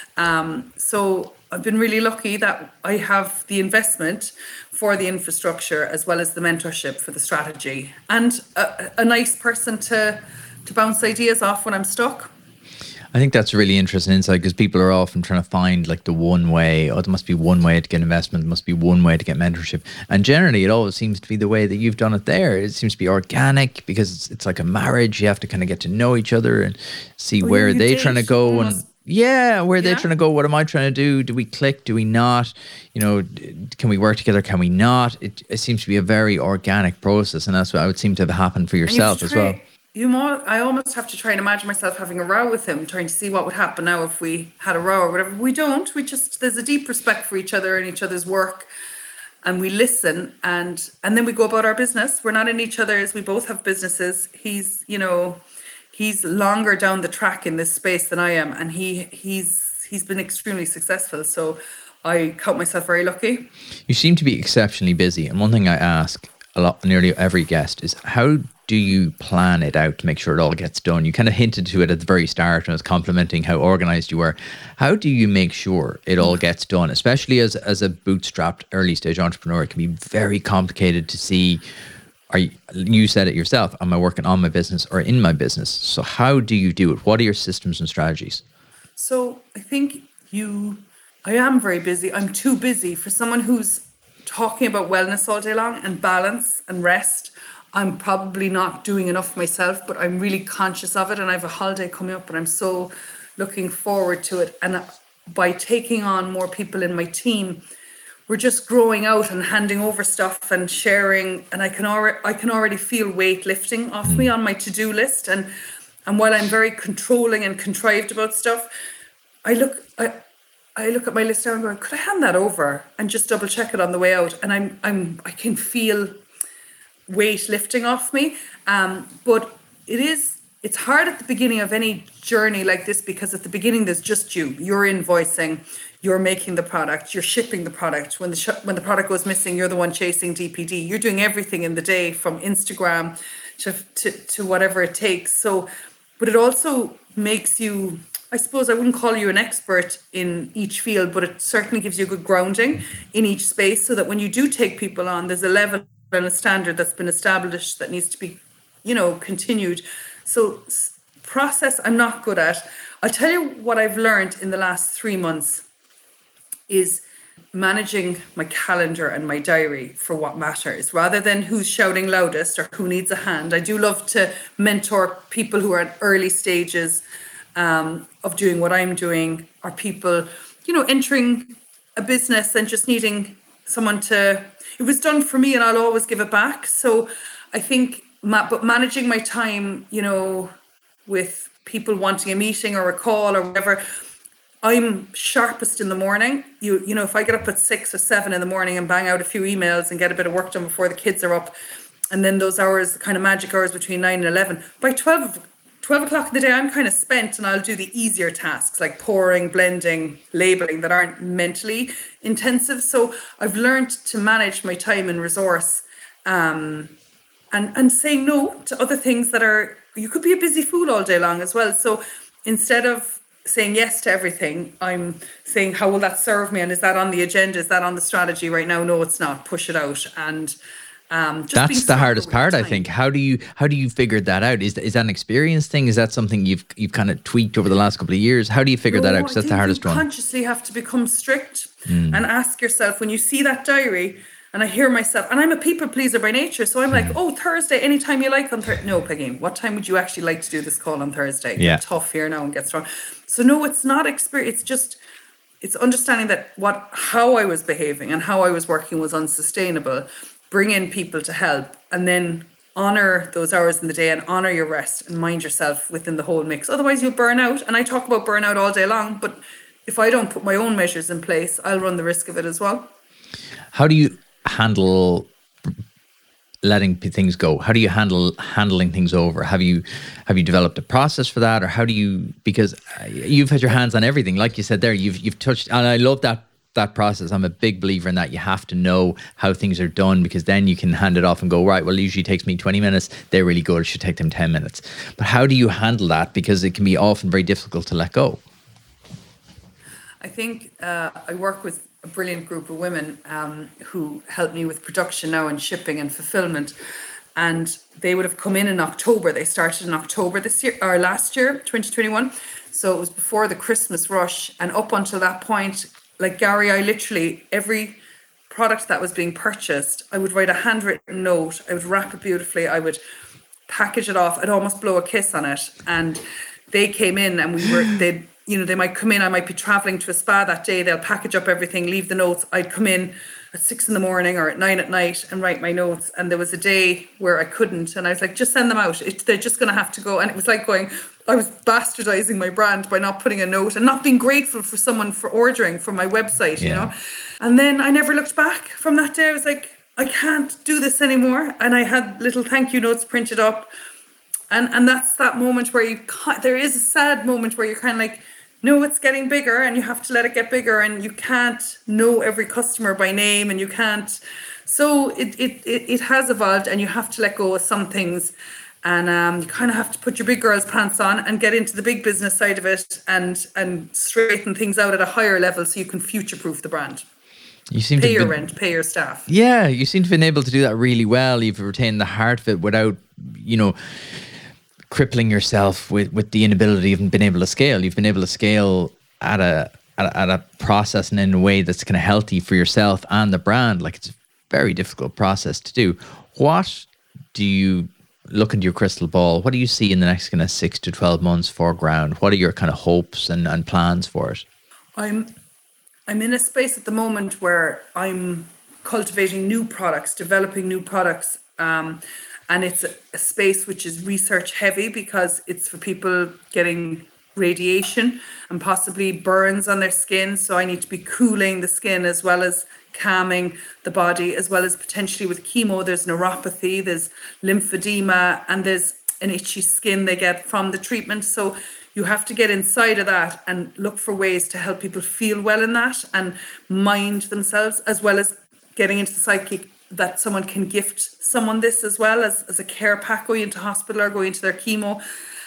S1: Um, so I've been really lucky that I have the investment for the infrastructure as well as the mentorship for the strategy, and a, a nice person to to bounce ideas off when I'm stuck.
S2: I think that's a really interesting insight, because people are often trying to find like the one way. Oh, there must be one way to get investment. There must be one way to get mentorship. And generally, it always seems to be the way that you've done it there. It seems to be organic, because it's, it's like a marriage. You have to kind of get to know each other and see oh, where they're trying to go. And yeah, where yeah. they're trying to go. What am I trying to do? Do we click? Do we not? You know, can we work together? Can we not? It, it seems to be a very organic process. And that's what I would seem to have happened for yourself as well.
S1: You more, I almost have to try and imagine myself having a row with him, trying to see what would happen now if we had a row or whatever. We don't. We just, there's a deep respect for each other and each other's work, and we listen, and and then we go about our business. We're not in each other's. We both have businesses. He's, you know, he's longer down the track in this space than I am, and he he's he's been extremely successful. So I count myself very lucky.
S2: You seem to be exceptionally busy, and one thing I ask a lot, nearly every guest, is how do you plan it out to make sure it all gets done? You kind of hinted to it at the very start, and I was complimenting how organized you were. How do you make sure it all gets done, especially as as a bootstrapped early stage entrepreneur? It can be very complicated to see. Are you, you said it yourself, am I working on my business or in my business? So how do you do it? What are your systems and strategies?
S1: So I think you, I am very busy. I'm too busy for someone who's talking about wellness all day long and balance and rest. I'm probably not doing enough myself, but I'm really conscious of it. And I have a holiday coming up, and I'm so looking forward to it. And by taking on more people in my team, we're just growing out and handing over stuff and sharing. And I can already, I can already feel weight lifting off mm. me on my to-do list. And and while I'm very controlling and contrived about stuff, I look, I, I look at my list now and go, could I hand that over and just double check it on the way out? And I'm, I'm, I can feel weight lifting off me. Um, but it is, it's hard at the beginning of any journey like this, because at the beginning there's just you. You're invoicing, you're making the product, you're shipping the product. When the sh- when the product goes missing, you're the one chasing D P D. You're doing everything in the day, from Instagram to to, to whatever it takes. So, but it also makes you, I suppose I wouldn't call you an expert in each field, but it certainly gives you a good grounding in each space, so that when you do take people on, there's a level and a standard that's been established that needs to be, you know, continued. So process I'm not good at. I'll tell you what I've learned in the last three months is managing my calendar and my diary for what matters, rather than who's shouting loudest or who needs a hand. I do love to mentor people who are at early stages um, of doing what I'm doing are people, you know, entering a business and just needing someone to, it was done for me and I'll always give it back. So I think, ma- but managing my time, you know, with people wanting a meeting or a call or whatever, I'm sharpest in the morning. You you know, if I get up at six or seven in the morning and bang out a few emails and get a bit of work done before the kids are up, and then those hours, kind of magic hours between nine and eleven, by twelve, twelve o'clock in the day, I'm kind of spent and I'll do the easier tasks like pouring, blending, labeling that aren't mentally intensive. So I've learned to manage my time and resource, um, and, and saying no to other things that are, you could be a busy fool all day long as well. So instead of saying yes to everything, I'm saying, how will that serve me? And is that on the agenda? Is that on the strategy right now? No, it's not. Push it out. And um, just being
S2: That's the
S1: smarter
S2: hardest
S1: with your
S2: part, I
S1: time.
S2: think. How do you how do you figure that out? Is is that an experience thing? Is that something you've you've kind of tweaked over the last couple of years? How do you figure that out?
S1: No,
S2: Because
S1: I
S2: that's the
S1: think
S2: hardest
S1: you
S2: one.
S1: consciously have to become strict and ask yourself, when you see that diary, and I hear myself, and I'm a people pleaser by nature, so I'm like, oh, Thursday, anytime you like on Thursday. No, Peggy, what time would you actually like to do this call on Thursday?
S2: Yeah.
S1: You're tough here now and get strong. So no, it's not experience. It's just, it's understanding that what how I was behaving and how I was working was unsustainable. Bring in people to help, and then honor those hours in the day and honor your rest and mind yourself within the whole mix. Otherwise, you'll burn out. And I talk about burnout all day long, but if I don't put my own measures in place, I'll run the risk of it as well.
S2: How do you handle letting p- things go? How do you handle handling things over? Have you have you developed a process for that, or how do you? Because uh, you've had your hands on everything, like you said there. You've you've touched, and I love that that process. I'm a big believer in that. You have to know how things are done, because then you can hand it off and go, right, well, it usually takes me twenty minutes. They're really good. It should take them ten minutes. But how do you handle that? Because it can be often very difficult to let go.
S1: I think uh, I work with a brilliant group of women um, who help me with production now and shipping and fulfillment. And they would have come in in October. They started in October this year, or last year, twenty twenty-one. So it was before the Christmas rush. And up until that point, like Gary, I literally, every product that was being purchased, I would write a handwritten note. I would wrap it beautifully. I would package it off. I'd almost blow a kiss on it. And they came in and we were, they'd, you know, they might come in, I might be traveling to a spa that day, they'll package up everything, leave the notes. I'd come in at six in the morning or at nine at night and write my notes. And there was a day where I couldn't. And I was like, just send them out. It, they're just going to have to go. And it was like going, I was bastardizing my brand by not putting a note and not being grateful for someone for ordering from my website, you
S2: Yeah.
S1: know. And then I never looked back from that day. I was like, I can't do this anymore. And I had little thank you notes printed up. And and that's that moment where you, ca- there is a sad moment where you're kind of like, no, it's getting bigger and you have to let it get bigger, and you can't know every customer by name, and you can't. So it it it, it has evolved, and you have to let go of some things, and um, you kind of have to put your big girl's pants on and get into the big business side of it, and and straighten things out at a higher level so you can future-proof the brand.
S2: You seem
S1: Pay
S2: to
S1: your
S2: be,
S1: rent, pay your staff.
S2: yeah, you seem to have been able to do that really well. You've retained the heart of it without, you know, crippling yourself with, with the inability of being able to scale. You've been able to scale at a at a, at a process and in a way that's kind of healthy for yourself and the brand. Like, it's a very difficult process to do. What do you look into your crystal ball? What do you see in the next kind of six to twelve months for Ground? What are your kind of hopes and, and plans for it?
S1: I'm I'm in a space at the moment where I'm cultivating new products, developing new products. Um, and it's a, a space which is research heavy because it's for people getting radiation and possibly burns on their skin. So I need to be cooling the skin as well as calming the body, as well as potentially with chemo, there's neuropathy, there's lymphedema, and there's an itchy skin they get from the treatment. So you have to get inside of that and look for ways to help people feel well in that and mind themselves, as well as getting into the psychic that someone can gift someone this as well as, as a care pack going into hospital or going into their chemo.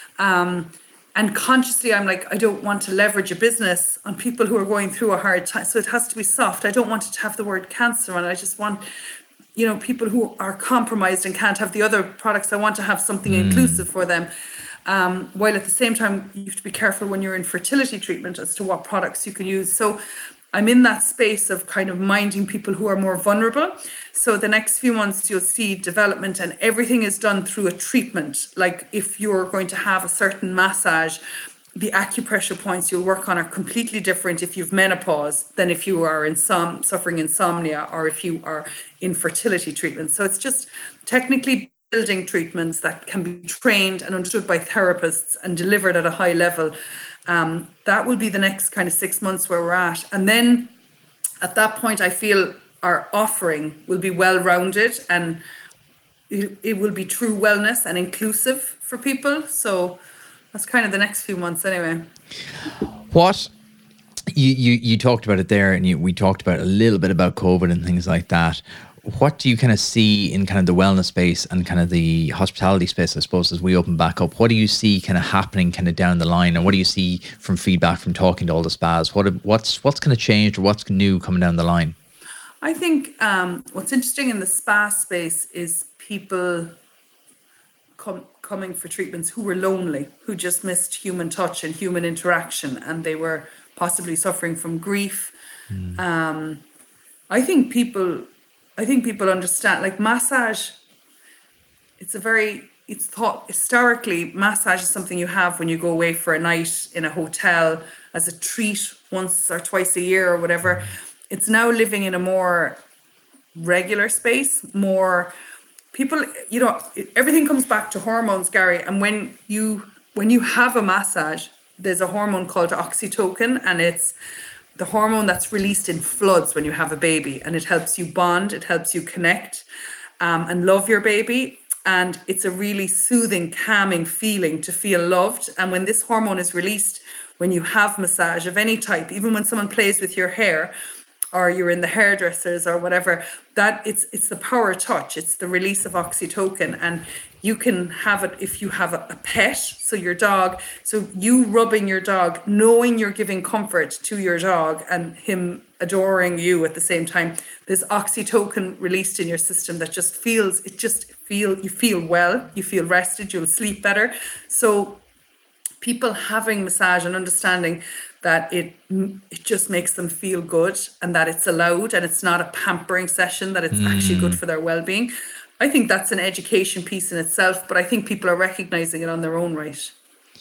S1: Um, and consciously, I'm like, I don't want to leverage a business on people who are going through a hard time. So it has to be soft. I don't want it to have the word cancer on it. I just want, you know, people who are compromised and can't have the other products. I want to have something mm. inclusive for them. Um, while at the same time, you have to be careful when you're in fertility treatment as to what products you can use. So I'm in that space of kind of minding people who are more vulnerable. So the next few months, you'll see development, and everything is done through a treatment. Like if you're going to have a certain massage the acupressure points you'll work on are completely different if you've menopause than if you are insom- suffering insomnia or if you are in fertility treatment. So it's just technically building treatments that can be trained and understood by therapists and delivered at a high level. Um, that will be the next kind of six months where we're at. And then at that point, I feel our offering will be well-rounded and it, it will be true wellness and inclusive for people. So that's kind of the next few months anyway.
S2: What you, you, you talked about it there, and you, we talked about a little bit about COVID and things like that. What do you kind of see in kind of the wellness space and kind of the hospitality space, I suppose, as we open back up? What do you see kind of happening kind of down the line, and what do you see from feedback from talking to all the spas? What what's what's kind of changed, or what's new coming down the line?
S1: I think um, what's interesting in the spa space is people come, coming for treatments who were lonely, who just missed human touch and human interaction, and they were possibly suffering from grief. Mm. Um, I think people, I think people understand, like massage, it's a very, it's thought, historically, massage is something you have when you go away for a night in a hotel as a treat once or twice a year or whatever. It's now living in a more regular space, more people, you know, everything comes back to hormones, Gary. And when you when you have a massage, there's a hormone called oxytocin, and it's the hormone that's released in floods when you have a baby, and it helps you bond, it helps you connect um, and love your baby. And it's a really soothing, calming feeling to feel loved. And when this hormone is released, when you have massage of any type, even when someone plays with your hair, or you're in the hairdressers or whatever, that it's it's the power touch, it's the release of oxytocin. And you can have it if you have a, a pet, so your dog, so you rubbing your dog, knowing you're giving comfort to your dog and him adoring you at the same time. There's oxytocin released in your system that just feels, it just feel, you feel well, you feel rested, you'll sleep better. So people having massage and understanding that it it just makes them feel good and that it's allowed and it's not a pampering session, that it's mm. actually good for their well-being. I think that's an education piece in itself, but I think people are recognizing it on their own right.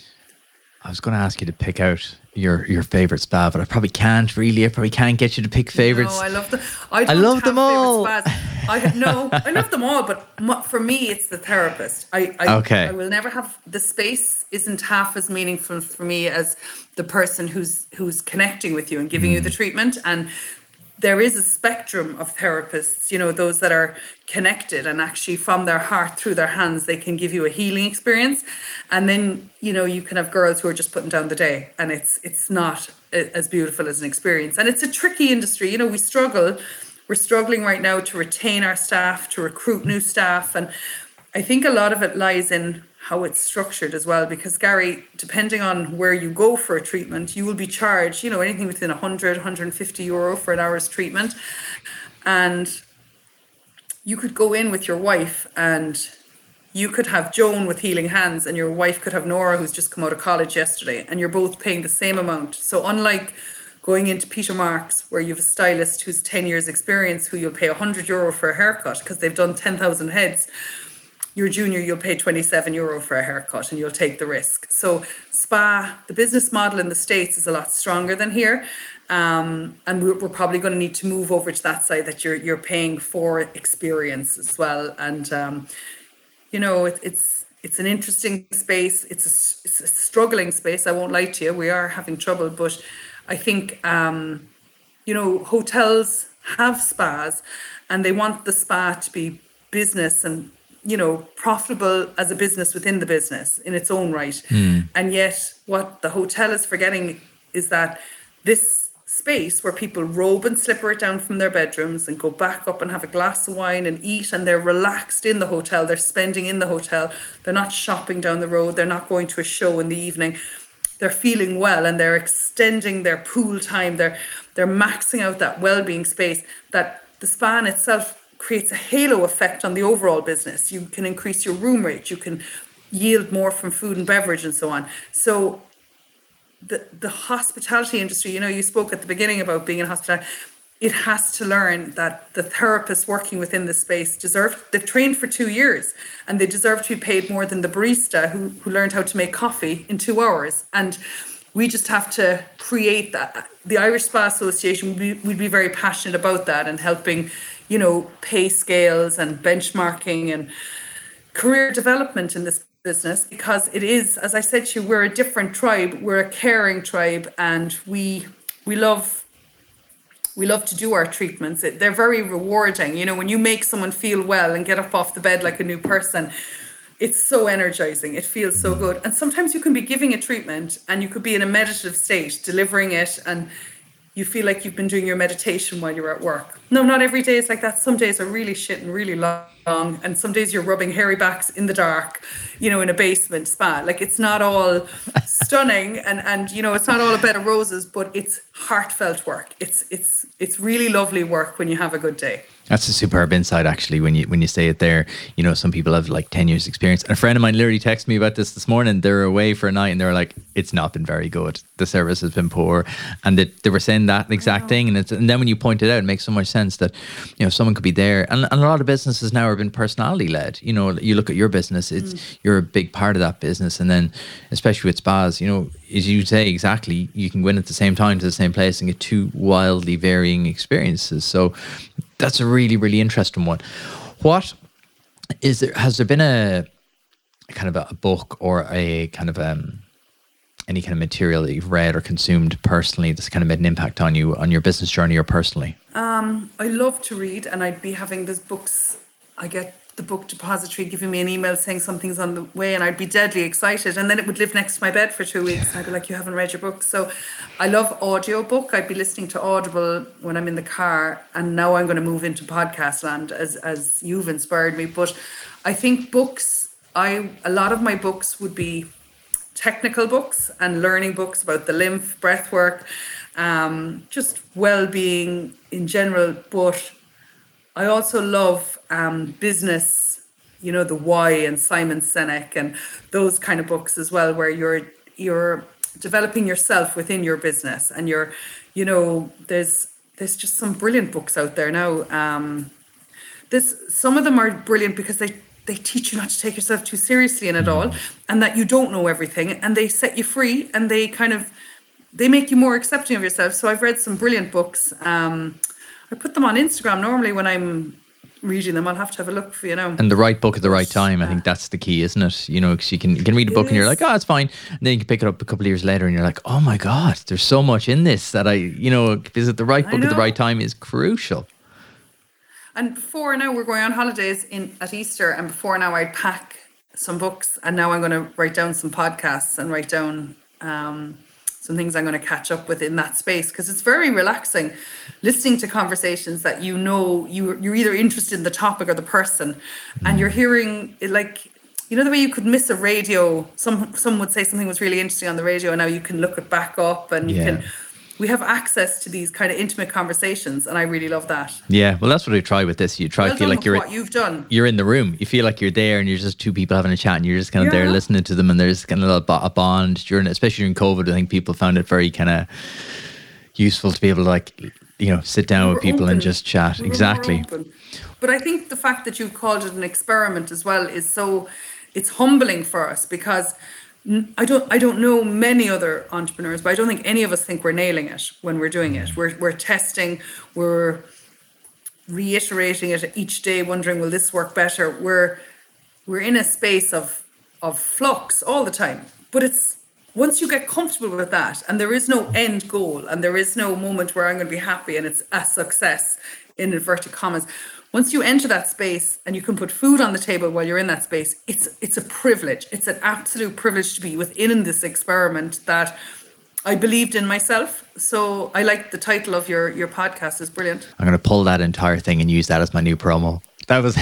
S2: I was going to ask you to pick out your, your favorite spa, but I probably can't really. I probably can't get you to pick favorites.
S1: No, I love them. I,
S2: I love them all.
S1: I no, I love them all, but for me, it's the therapist. I, I
S2: okay.
S1: I will never have, the space isn't half as meaningful for me as the person who's who's connecting with you and giving mm. you the treatment. And there is a spectrum of therapists, you know, those that are connected and actually from their heart through their hands, they can give you a healing experience. And then, you know, you can have girls who are just putting down the day, and it's it's not as beautiful as an experience. And it's a tricky industry. You know, we struggle. We're struggling right now to retain our staff, to recruit new staff. And I think a lot of it lies in how it's structured as well, because Gary, depending on where you go for a treatment, you will be charged, you know, anything within one hundred, one hundred fifty euro for an hour's treatment. And you could go in with your wife and you could have Joan with Healing Hands and your wife could have Nora, who's just come out of college yesterday, and you're both paying the same amount. So unlike going into Peter Marks, where you have a stylist who's ten years experience, who you'll pay one hundred euro for a haircut because they've done ten thousand heads, your junior, you'll pay twenty-seven euro for a haircut and you'll take the risk. So spa, the business model in the States is a lot stronger than here. Um, and we're, we're probably going to need to move over to that side, that you're you're paying for experience as well. And, um, you know, it, it's it's an interesting space. It's a, it's a struggling space. I won't lie to you. We are having trouble. But I think, um, you know, hotels have spas and they want the spa to be business and, you know, profitable as a business within the business in its own right. Mm. And yet what the hotel is forgetting is that this space where people robe and slipper it down from their bedrooms and go back up and have a glass of wine and eat, and they're relaxed in the hotel, they're spending in the hotel, they're not shopping down the road, they're not going to a show in the evening, they're feeling well and they're extending their pool time, they're they're maxing out that well-being space, that the spa in itself creates a halo effect on the overall business. You can increase your room rate, you can yield more from food and beverage and so on. So the the hospitality industry, you know, you spoke at the beginning about being in hospitality. it has to learn that the therapists working within the space deserve, they've trained for two years and they deserve to be paid more than the barista who, who learned how to make coffee in two hours. And we just have to create that. The Irish Spa Association, we, we'd be very passionate about that and helping, you know, pay scales and benchmarking and career development in this business, because it is, as I said to you, we're a different tribe. We're a caring tribe, and we we love we love to do our treatments. It, they're very rewarding. You know, when you make someone feel well and get up off the bed like a new person, it's so energizing. It feels so good. And sometimes you can be giving a treatment and you could be in a meditative state, delivering it, and you feel like you've been doing your meditation while you're at work. No, not every day is like that. Some days are really shit and really long, and some days you're rubbing hairy backs in the dark, you know, in a basement spa. Like, it's not all stunning and, and, you know, it's not all a bed of roses, but it's heartfelt work. It's, it's, it's really lovely work when you have a good day.
S2: That's a superb insight, actually, when you when you say it there. You know, some people have like ten years experience. And a friend of mine literally texted me about this this morning. They're away for a night and they're like, it's not been very good. The service has been poor. And they, they were saying that exact thing. And, it's, and then when you point it out, it makes so much sense that, you know, someone could be there. And, and a lot of businesses now have been personality led. You know, you look at your business, it's mm. you're a big part of that business. And then, especially with spas, you know, as you say, exactly, you can go in at the same time to the same place and get two wildly varying experiences. So that's a really, really interesting one. What is there? Has there been a, a kind of a, a book or a kind of um, any kind of material that you've read or consumed personally that's kind of made an impact on you, on your business journey or personally?
S1: Um, I love to read, and I'd be having these books. I get the book depository giving me an email saying something's on the way, and I'd be deadly excited, and then it would live next to my bed for two weeks and I'd be like, you haven't read your book. So I love audiobook. I'd be listening to Audible when I'm in the car, and now I'm going to move into podcast land as as you've inspired me. But I think books, I a lot of my books would be technical books and learning books about the lymph, breath work, um, just well-being in general. But I also love um, business, you know, the Why and Simon Sinek and those kind of books as well, where you're you're developing yourself within your business, and you're, you know, there's there's just some brilliant books out there now. Um, there's some of them are brilliant because they they teach you not to take yourself too seriously in it all, and that you don't know everything, and they set you free, and they kind of they make you more accepting of yourself. So I've read some brilliant books. Um, I put them on Instagram normally when I'm reading them. I'll have to have a look for, you know.
S2: And the right book at the right time, I think that's the key, isn't it? You know, because you can, you can read a book and you're like, oh, it's fine. And then you can pick it up a couple of years later and you're like, oh my God, there's so much in this that I, you know, visit the right book at the right time is crucial.
S1: And before now, we're going on holidays in at Easter, and before now I'd pack some books, and now I'm going to write down some podcasts and write down um, some things I'm going to catch up with in that space, because it's very relaxing listening to conversations that, you know, you, you're either interested in the topic or the person, and you're hearing it, like, you know, the way you could miss a radio, some some would say something was really interesting on the radio, and now you can look it back up, and you yeah. can we have access to these kind of intimate conversations, and I really love that.
S2: Yeah, well, that's what I try with this. You try
S1: well
S2: to feel like you're
S1: what you've done.
S2: You're in the room. You feel like you're there, and you're just two people having a chat, and you're just kind of yeah. there listening to them, and there's kind of a, a bond during, especially during COVID. I think people found it very kind of useful to be able to, like, you know, sit down
S1: we
S2: with people
S1: open.
S2: and just chat.
S1: We
S2: exactly.
S1: But I think the fact that you called it an experiment as well is so, it's humbling for us, because I don't I don't know many other entrepreneurs, but I don't think any of us think we're nailing it when we're doing it. We're we're testing, we're reiterating it each day, wondering, will this work better? We're we're in a space of of flux all the time. But it's once you get comfortable with that, and there is no end goal, and there is no moment where I'm going to be happy and it's a success in inverted commas. Once you enter that space and you can put food on the table while you're in that space, it's it's a privilege. It's an absolute privilege to be within this experiment that I believed in myself. So I like the title of your, your podcast. Is brilliant.
S2: I'm going to pull that entire thing and use that as my new promo. That was...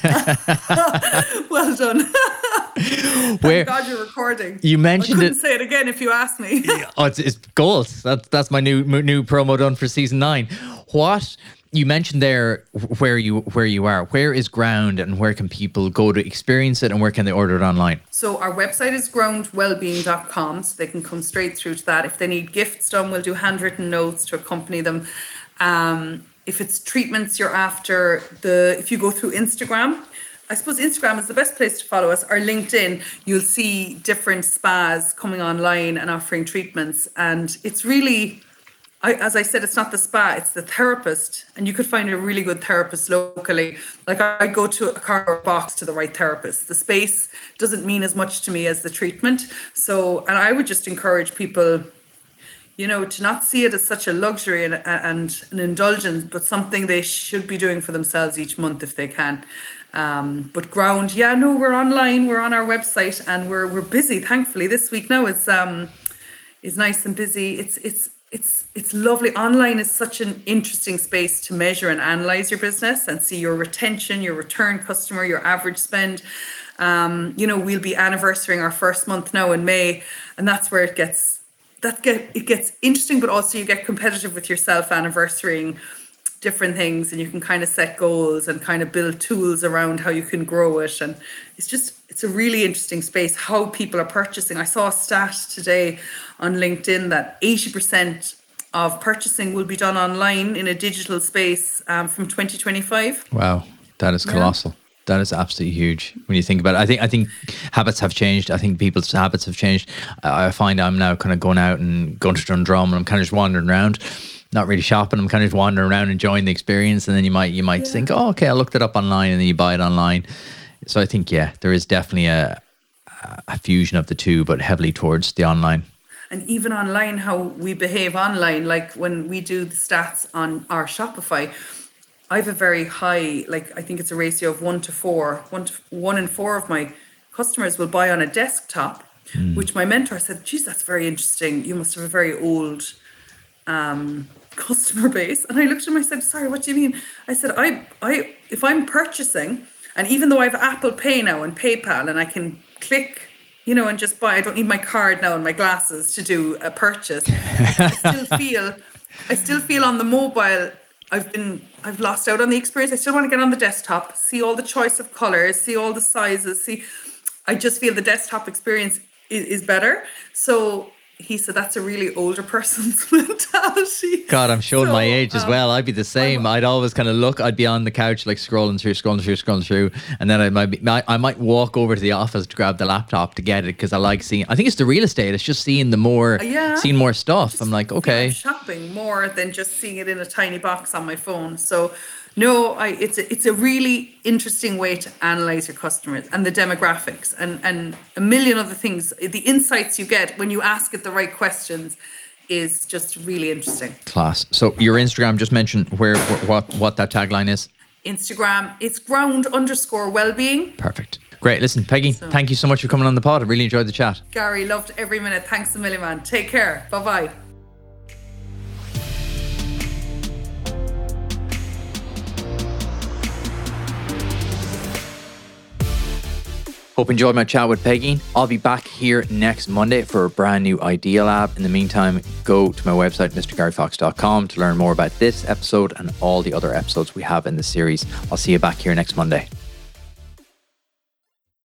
S1: Well done.
S2: Where,
S1: Thank God you're recording.
S2: You mentioned
S1: I couldn't
S2: it.
S1: say it again if you asked me.
S2: Oh, it's, it's gold. That's, that's my new new promo done for season nine. What... You mentioned there where you where you are. Where is Ground, and where can people go to experience it, and where can they order it online?
S1: So our website is ground wellbeing dot com, so they can come straight through to that. If they need gifts done, we'll do handwritten notes to accompany them. Um, if it's treatments you're after, the if you go through Instagram, I suppose Instagram is the best place to follow us, or LinkedIn, you'll see different spas coming online and offering treatments. And it's really, I, as I said, it's not the spa, it's the therapist. And you could find a really good therapist locally. Like I go to a car box to the right therapist. The space doesn't mean as much to me as the treatment. So, and I would just encourage people, you know, to not see it as such a luxury and, and an indulgence, but something they should be doing for themselves each month if they can. Um, but Ground, yeah, no, we're online, we're on our website, and we're we're busy. Thankfully, this week now is um is nice and busy. It's it's it's it's lovely. Online is such an interesting space to measure and analyze your business and see your retention, your return customer, your average spend. Um, you know, we'll be anniversarying our first month now in May, and that's where it gets that get it gets interesting, but also you get competitive with yourself anniversarying different things, and you can kind of set goals and kind of build tools around how you can grow it. And it's just, it's a really interesting space how people are purchasing. I saw a stat today on LinkedIn that eighty percent of purchasing will be done online in a digital space um, from twenty twenty-five.
S2: Wow, that is colossal. Yeah. That is absolutely huge when you think about it. I think I think habits have changed. I think people's habits have changed. I find I'm now kind of going out and going to Dundrum, and I'm kind of just wandering around, not really shopping. I'm kind of just wandering around, enjoying the experience. And then you might you might yeah. think, oh, okay, I looked it up online, and then you buy it online. So I think, yeah, there is definitely a a fusion of the two, but heavily towards the online.
S1: And even online, how we behave online, like when we do the stats on our Shopify, I have a very high, like I think it's a ratio of one to four. One, to, one in four of my customers will buy on a desktop, mm. which my mentor said, geez, that's very interesting. You must have a very old um, customer base. And I looked at him, I said, sorry, what do you mean? I said, I, I, if I'm purchasing, and even though I have Apple Pay now and PayPal, and I can click, you know, and just buy, I don't need my card now and my glasses to do a purchase. I still feel, I still feel on the mobile, I've been, I've lost out on the experience. I still want to get on the desktop, see all the choice of colors, see all the sizes, see, I just feel the desktop experience is, is better. So he said, that's a really older person's mentality.
S2: God, I'm showing so, my age as um, well. I'd be the same. I'm, I'd always kind of look, I'd be on the couch, like scrolling through, scrolling through, scrolling through. And then I might be, I might walk over to the office to grab the laptop to get it, because I like seeing, I think it's the real estate. It's just seeing the more, yeah, seeing more stuff. I'm like, okay.
S1: Shopping more than just seeing it in a tiny box on my phone. So no, I, it's a, it's a really interesting way to analyze your customers and the demographics and, and a million other things. The insights you get when you ask it the right questions is just really interesting.
S2: Class. So your Instagram, just mention where, what, what that tagline is.
S1: Instagram, it's ground underscore wellbeing.
S2: Perfect. Great. Listen, Peggy, so, thank you so much for coming on the pod. I really enjoyed the chat.
S1: Gary, loved every minute. Thanks a million, man. Take care. Bye-bye.
S2: Hope you enjoyed my chat with Peggy. I'll be back here next Monday for a brand new Idea Lab. In the meantime, go to my website, mr gary fox dot com, to learn more about this episode and all the other episodes we have in the series. I'll see you back here next Monday.